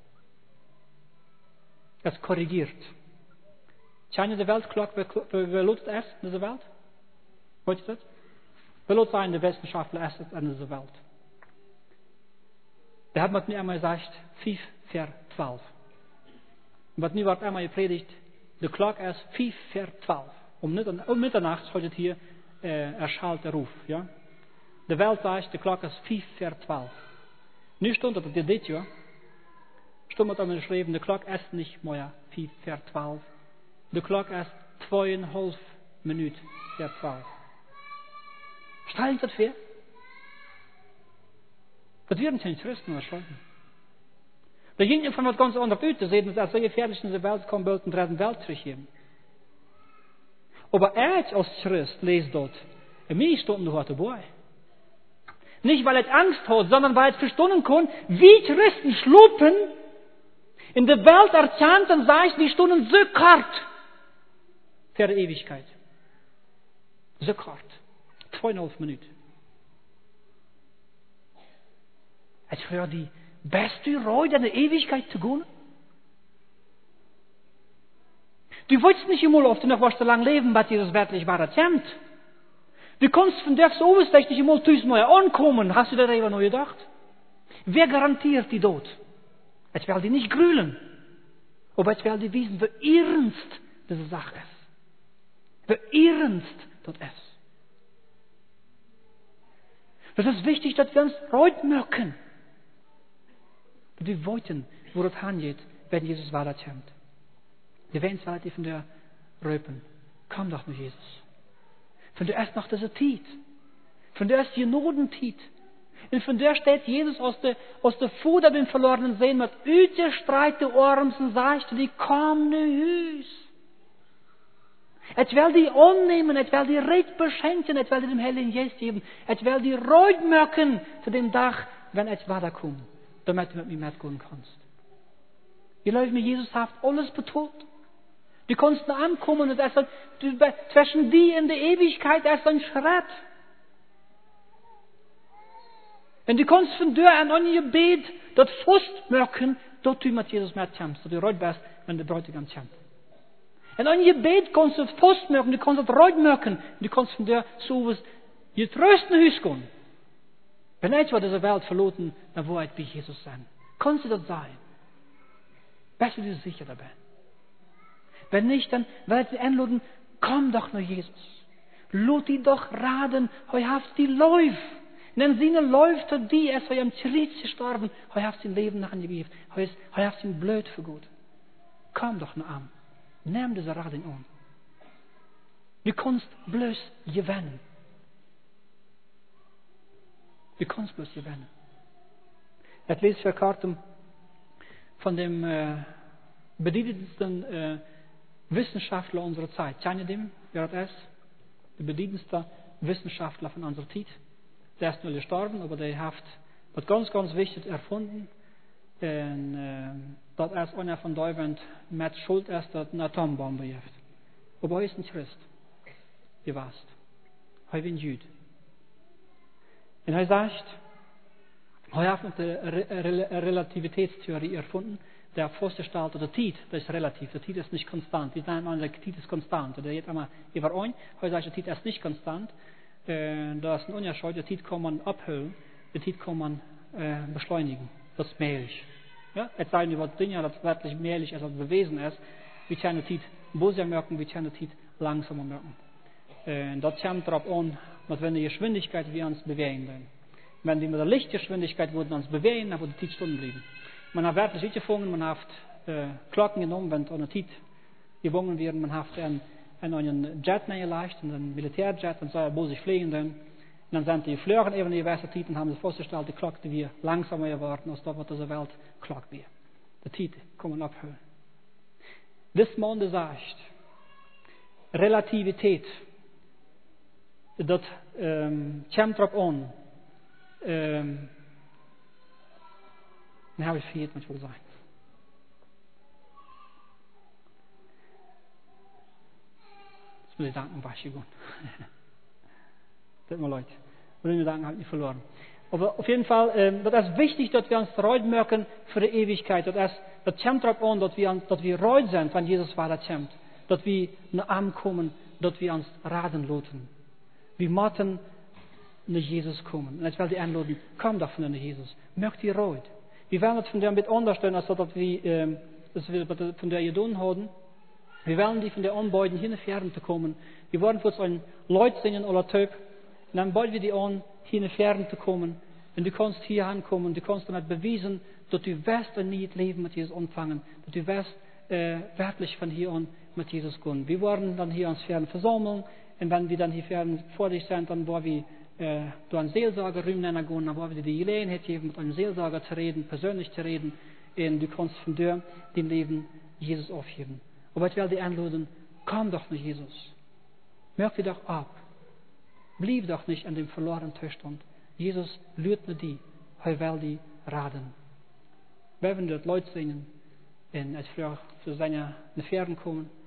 Es korrigiert. Schau die Weltklok, wer lutzt es in dieser Welt? Weißt du das? Wer lutzt ein, der Wissenschaftler ist in dieser Welt? Der hat mir einmal gesagt, fünf vor zwölf. Und was mir wird einmal gepredigt, die Klok ist fünf vor zwölf. Um, um Mitternacht heute hier äh, erschallt der Ruf. Ja? Die Welt sagt, die Klok ist fünf vor zwölf. Nu stond dat dit dit jaar. Stond het dan geschreven, de klok is niet meer fünf vor zwölf. De klok is zweieinhalb Minuten vor zwölf. Stellen Sie das vor? Das werden Sie nicht Christen erschreiben. Da ging von was ganz anderes uit. Ze zeiden, als so gefährlich in der Welt kommen, bald den dritten Weltkrieg geben. Aber er als Christ lest dort, in mir stunden du dabei. Nicht weil er Angst hat, sondern weil er verstehen kann, wie Christen schlupen, in der Welt erzählt und sagt, die Stunden so kort für die Ewigkeit. So kort. Zweieinhalb Minuten. Ich höre die beste Freude in der Ewigkeit zu gehen. Du willst nicht immer auf, du noch was so lang leben, was Jesus wirklich war erzählt. Du kannst von der so nicht immer tüß mal ankommen. Hast du darüber noch gedacht? Wer garantiert die dort? Ich will die nicht grülen. Aber ich will die wissen, wie ernst diese Sache ist. Wie ernst das ist. Das ist wichtig, dass wir uns heute merken. Wir wollten, wo das hingeht, wenn Jesus weiterkommt. Wir werden es relativ von der Röpen. Komm doch nur Jesus. Von der erst noch diese Zeit. Von der erst die Notenzeit. Und von der steht Jesus aus der, aus der Fuder den verlorenen Sehen mit uitgestreckte Armen und sagt, die komm nu Hus. Ich will die annehmen, ich will die Red beschenken, ich will die dem Heiligen Geist geben. Ich will die Reut merken zu dem Tag, wenn ich weiterkomme, damit du mit mir mitgehen kannst. Ihr Leute, mit Jesus hat alles betont. Du kannst da ankommen und es ist zwischen die in der Ewigkeit erst ein Schritt. Und du kannst von dir an ein Gebet das Fust merken, dort du mit Jesus mitkommst, dass du reut bist, wenn der Bräutigam kommt. Und ein Gebet kannst du das Fust merken, du kannst das reut merken, du kannst von dir so was getrösten Hüs gehen. Wenn ich diese Welt verloren, dann wo ich bei Jesus sein. Kannst du das sein? Bist du dir sicher dabei? Wenn nicht, dann werde ich einladen, komm doch nach Jesus. Lud die doch raden, heu haft die Läuf. Denn sie läuft zu die, es heu am Tritt gestorben, heu haft sein Leben nach ihm gegeben, heu haft sein blöd für gut. Komm doch nach an. Nimm diese Rading an. Du kannst bloß gewinnen. Du kannst bloß gewinnen. Ich lese für Karten von dem äh, bedeutendsten äh, Wissenschaftler unserer Zeit. Kennt ihr den? Wer das ist? Der bedeutendste Wissenschaftler von unserer Zeit. Der ist nur gestorben, aber der hat was ganz, ganz wichtig erfunden. Und, äh, das ist einer von Deutschland mit Schuld ist, dass eine Atombombe gibt. Aber er ist ein Christ. Ihr weißt. hij bin Jude. En hij zegt, hij heeft nog de Re- Re- Relativitätstheorie erfunden, der vaststelt dat de tijd, dat is relatief, de tijd is niet constant. Die zijn de tijd is constant. Dat heet allemaal overeen. Hij zegt, de tijd is niet constant. Uh, dat is een onderscheid. De tijd kan man ophullen, de tijd kan man uh, beschleunigen. Dat is möglich. Ja? Het zijn nu wat dingen dat werkelijk möglich is, dat bewezen is. We kunnen de tijd böser merken, we kunnen de tijd langsamer merken. Uh, dat komt erop aan, met welke geschwindigkeit we ons bewegen. Wenn wir mit der Lichtgeschwindigkeit würden uns bewegen, dann würde die Zeit stehen bleiben. Man hat wirklich gefangen, man hat äh, Glocken genommen, wenn an der Zeit gewonnen wird, man hat einen, einen Jet eingelegt, einen Militärjet, und soll er bei sich fliegen. Dann. Und dann sind die Flüge eben in die erste Zeit und haben sich vorgestellt, die Glock, die wir langsamer geworden, als das, was diese Welt Glock wird. Die Zeit kann man abhören. Das Monde sagt, Relativität, das ähm, kommt darauf an, Ähm, dann habe ich vergessen, was ich wollte sagen. Jetzt muss ich danken, was ich gewonnen. Tut mir leid. Und ich danken, habe ich nicht verloren. Aber auf jeden Fall, ähm, das ist wichtig, dass wir uns reut merken für die Ewigkeit. Das, ist, das kommt darauf an, dass wir, dass wir reut sind, wenn Jesus war, das kommt. Dass wir nach ihm kommen, dass wir uns raten lassen. Wir müssen naar Jesus komen. En ik wil die aanloden, kom doch van naar Jesus. Merkt die rood. We willen het van der met ondersteunen, als dat we, ähm, dat we van der gedaan hadden. We willen die van der aanbieden, hier naar Verden te komen. We worden voor ons een Leut zingen oder Typ. En dan bieden we die aan, hier naar Verden te komen. En du kannst hier aankomen, du kannst damit beweisen, dat du wirst een nieuw leven met Jesus ontvangen. Dat du wirst äh, werkelijk van hier aan met Jesus gaan. We worden dan hier ons Verden versammeln. En wenn wir dann hier Verden vor dich sind, dann wollen wir Äh, du einen Seelsorger rühmen gehen, dann wollen wir dir die Gelegenheit geben, mit einem Seelsorger zu reden, persönlich zu reden, und du kannst von dir dein Leben Jesus aufgeben. Aber ich will dir einladen, komm doch nach Jesus. Merk dir doch ab. Blieb doch nicht an dem verlorenen Zustand. Jesus lügt nicht die, er will die raten. Wir werden dort Leute singen, und als wir zu seiner Ferien kommen,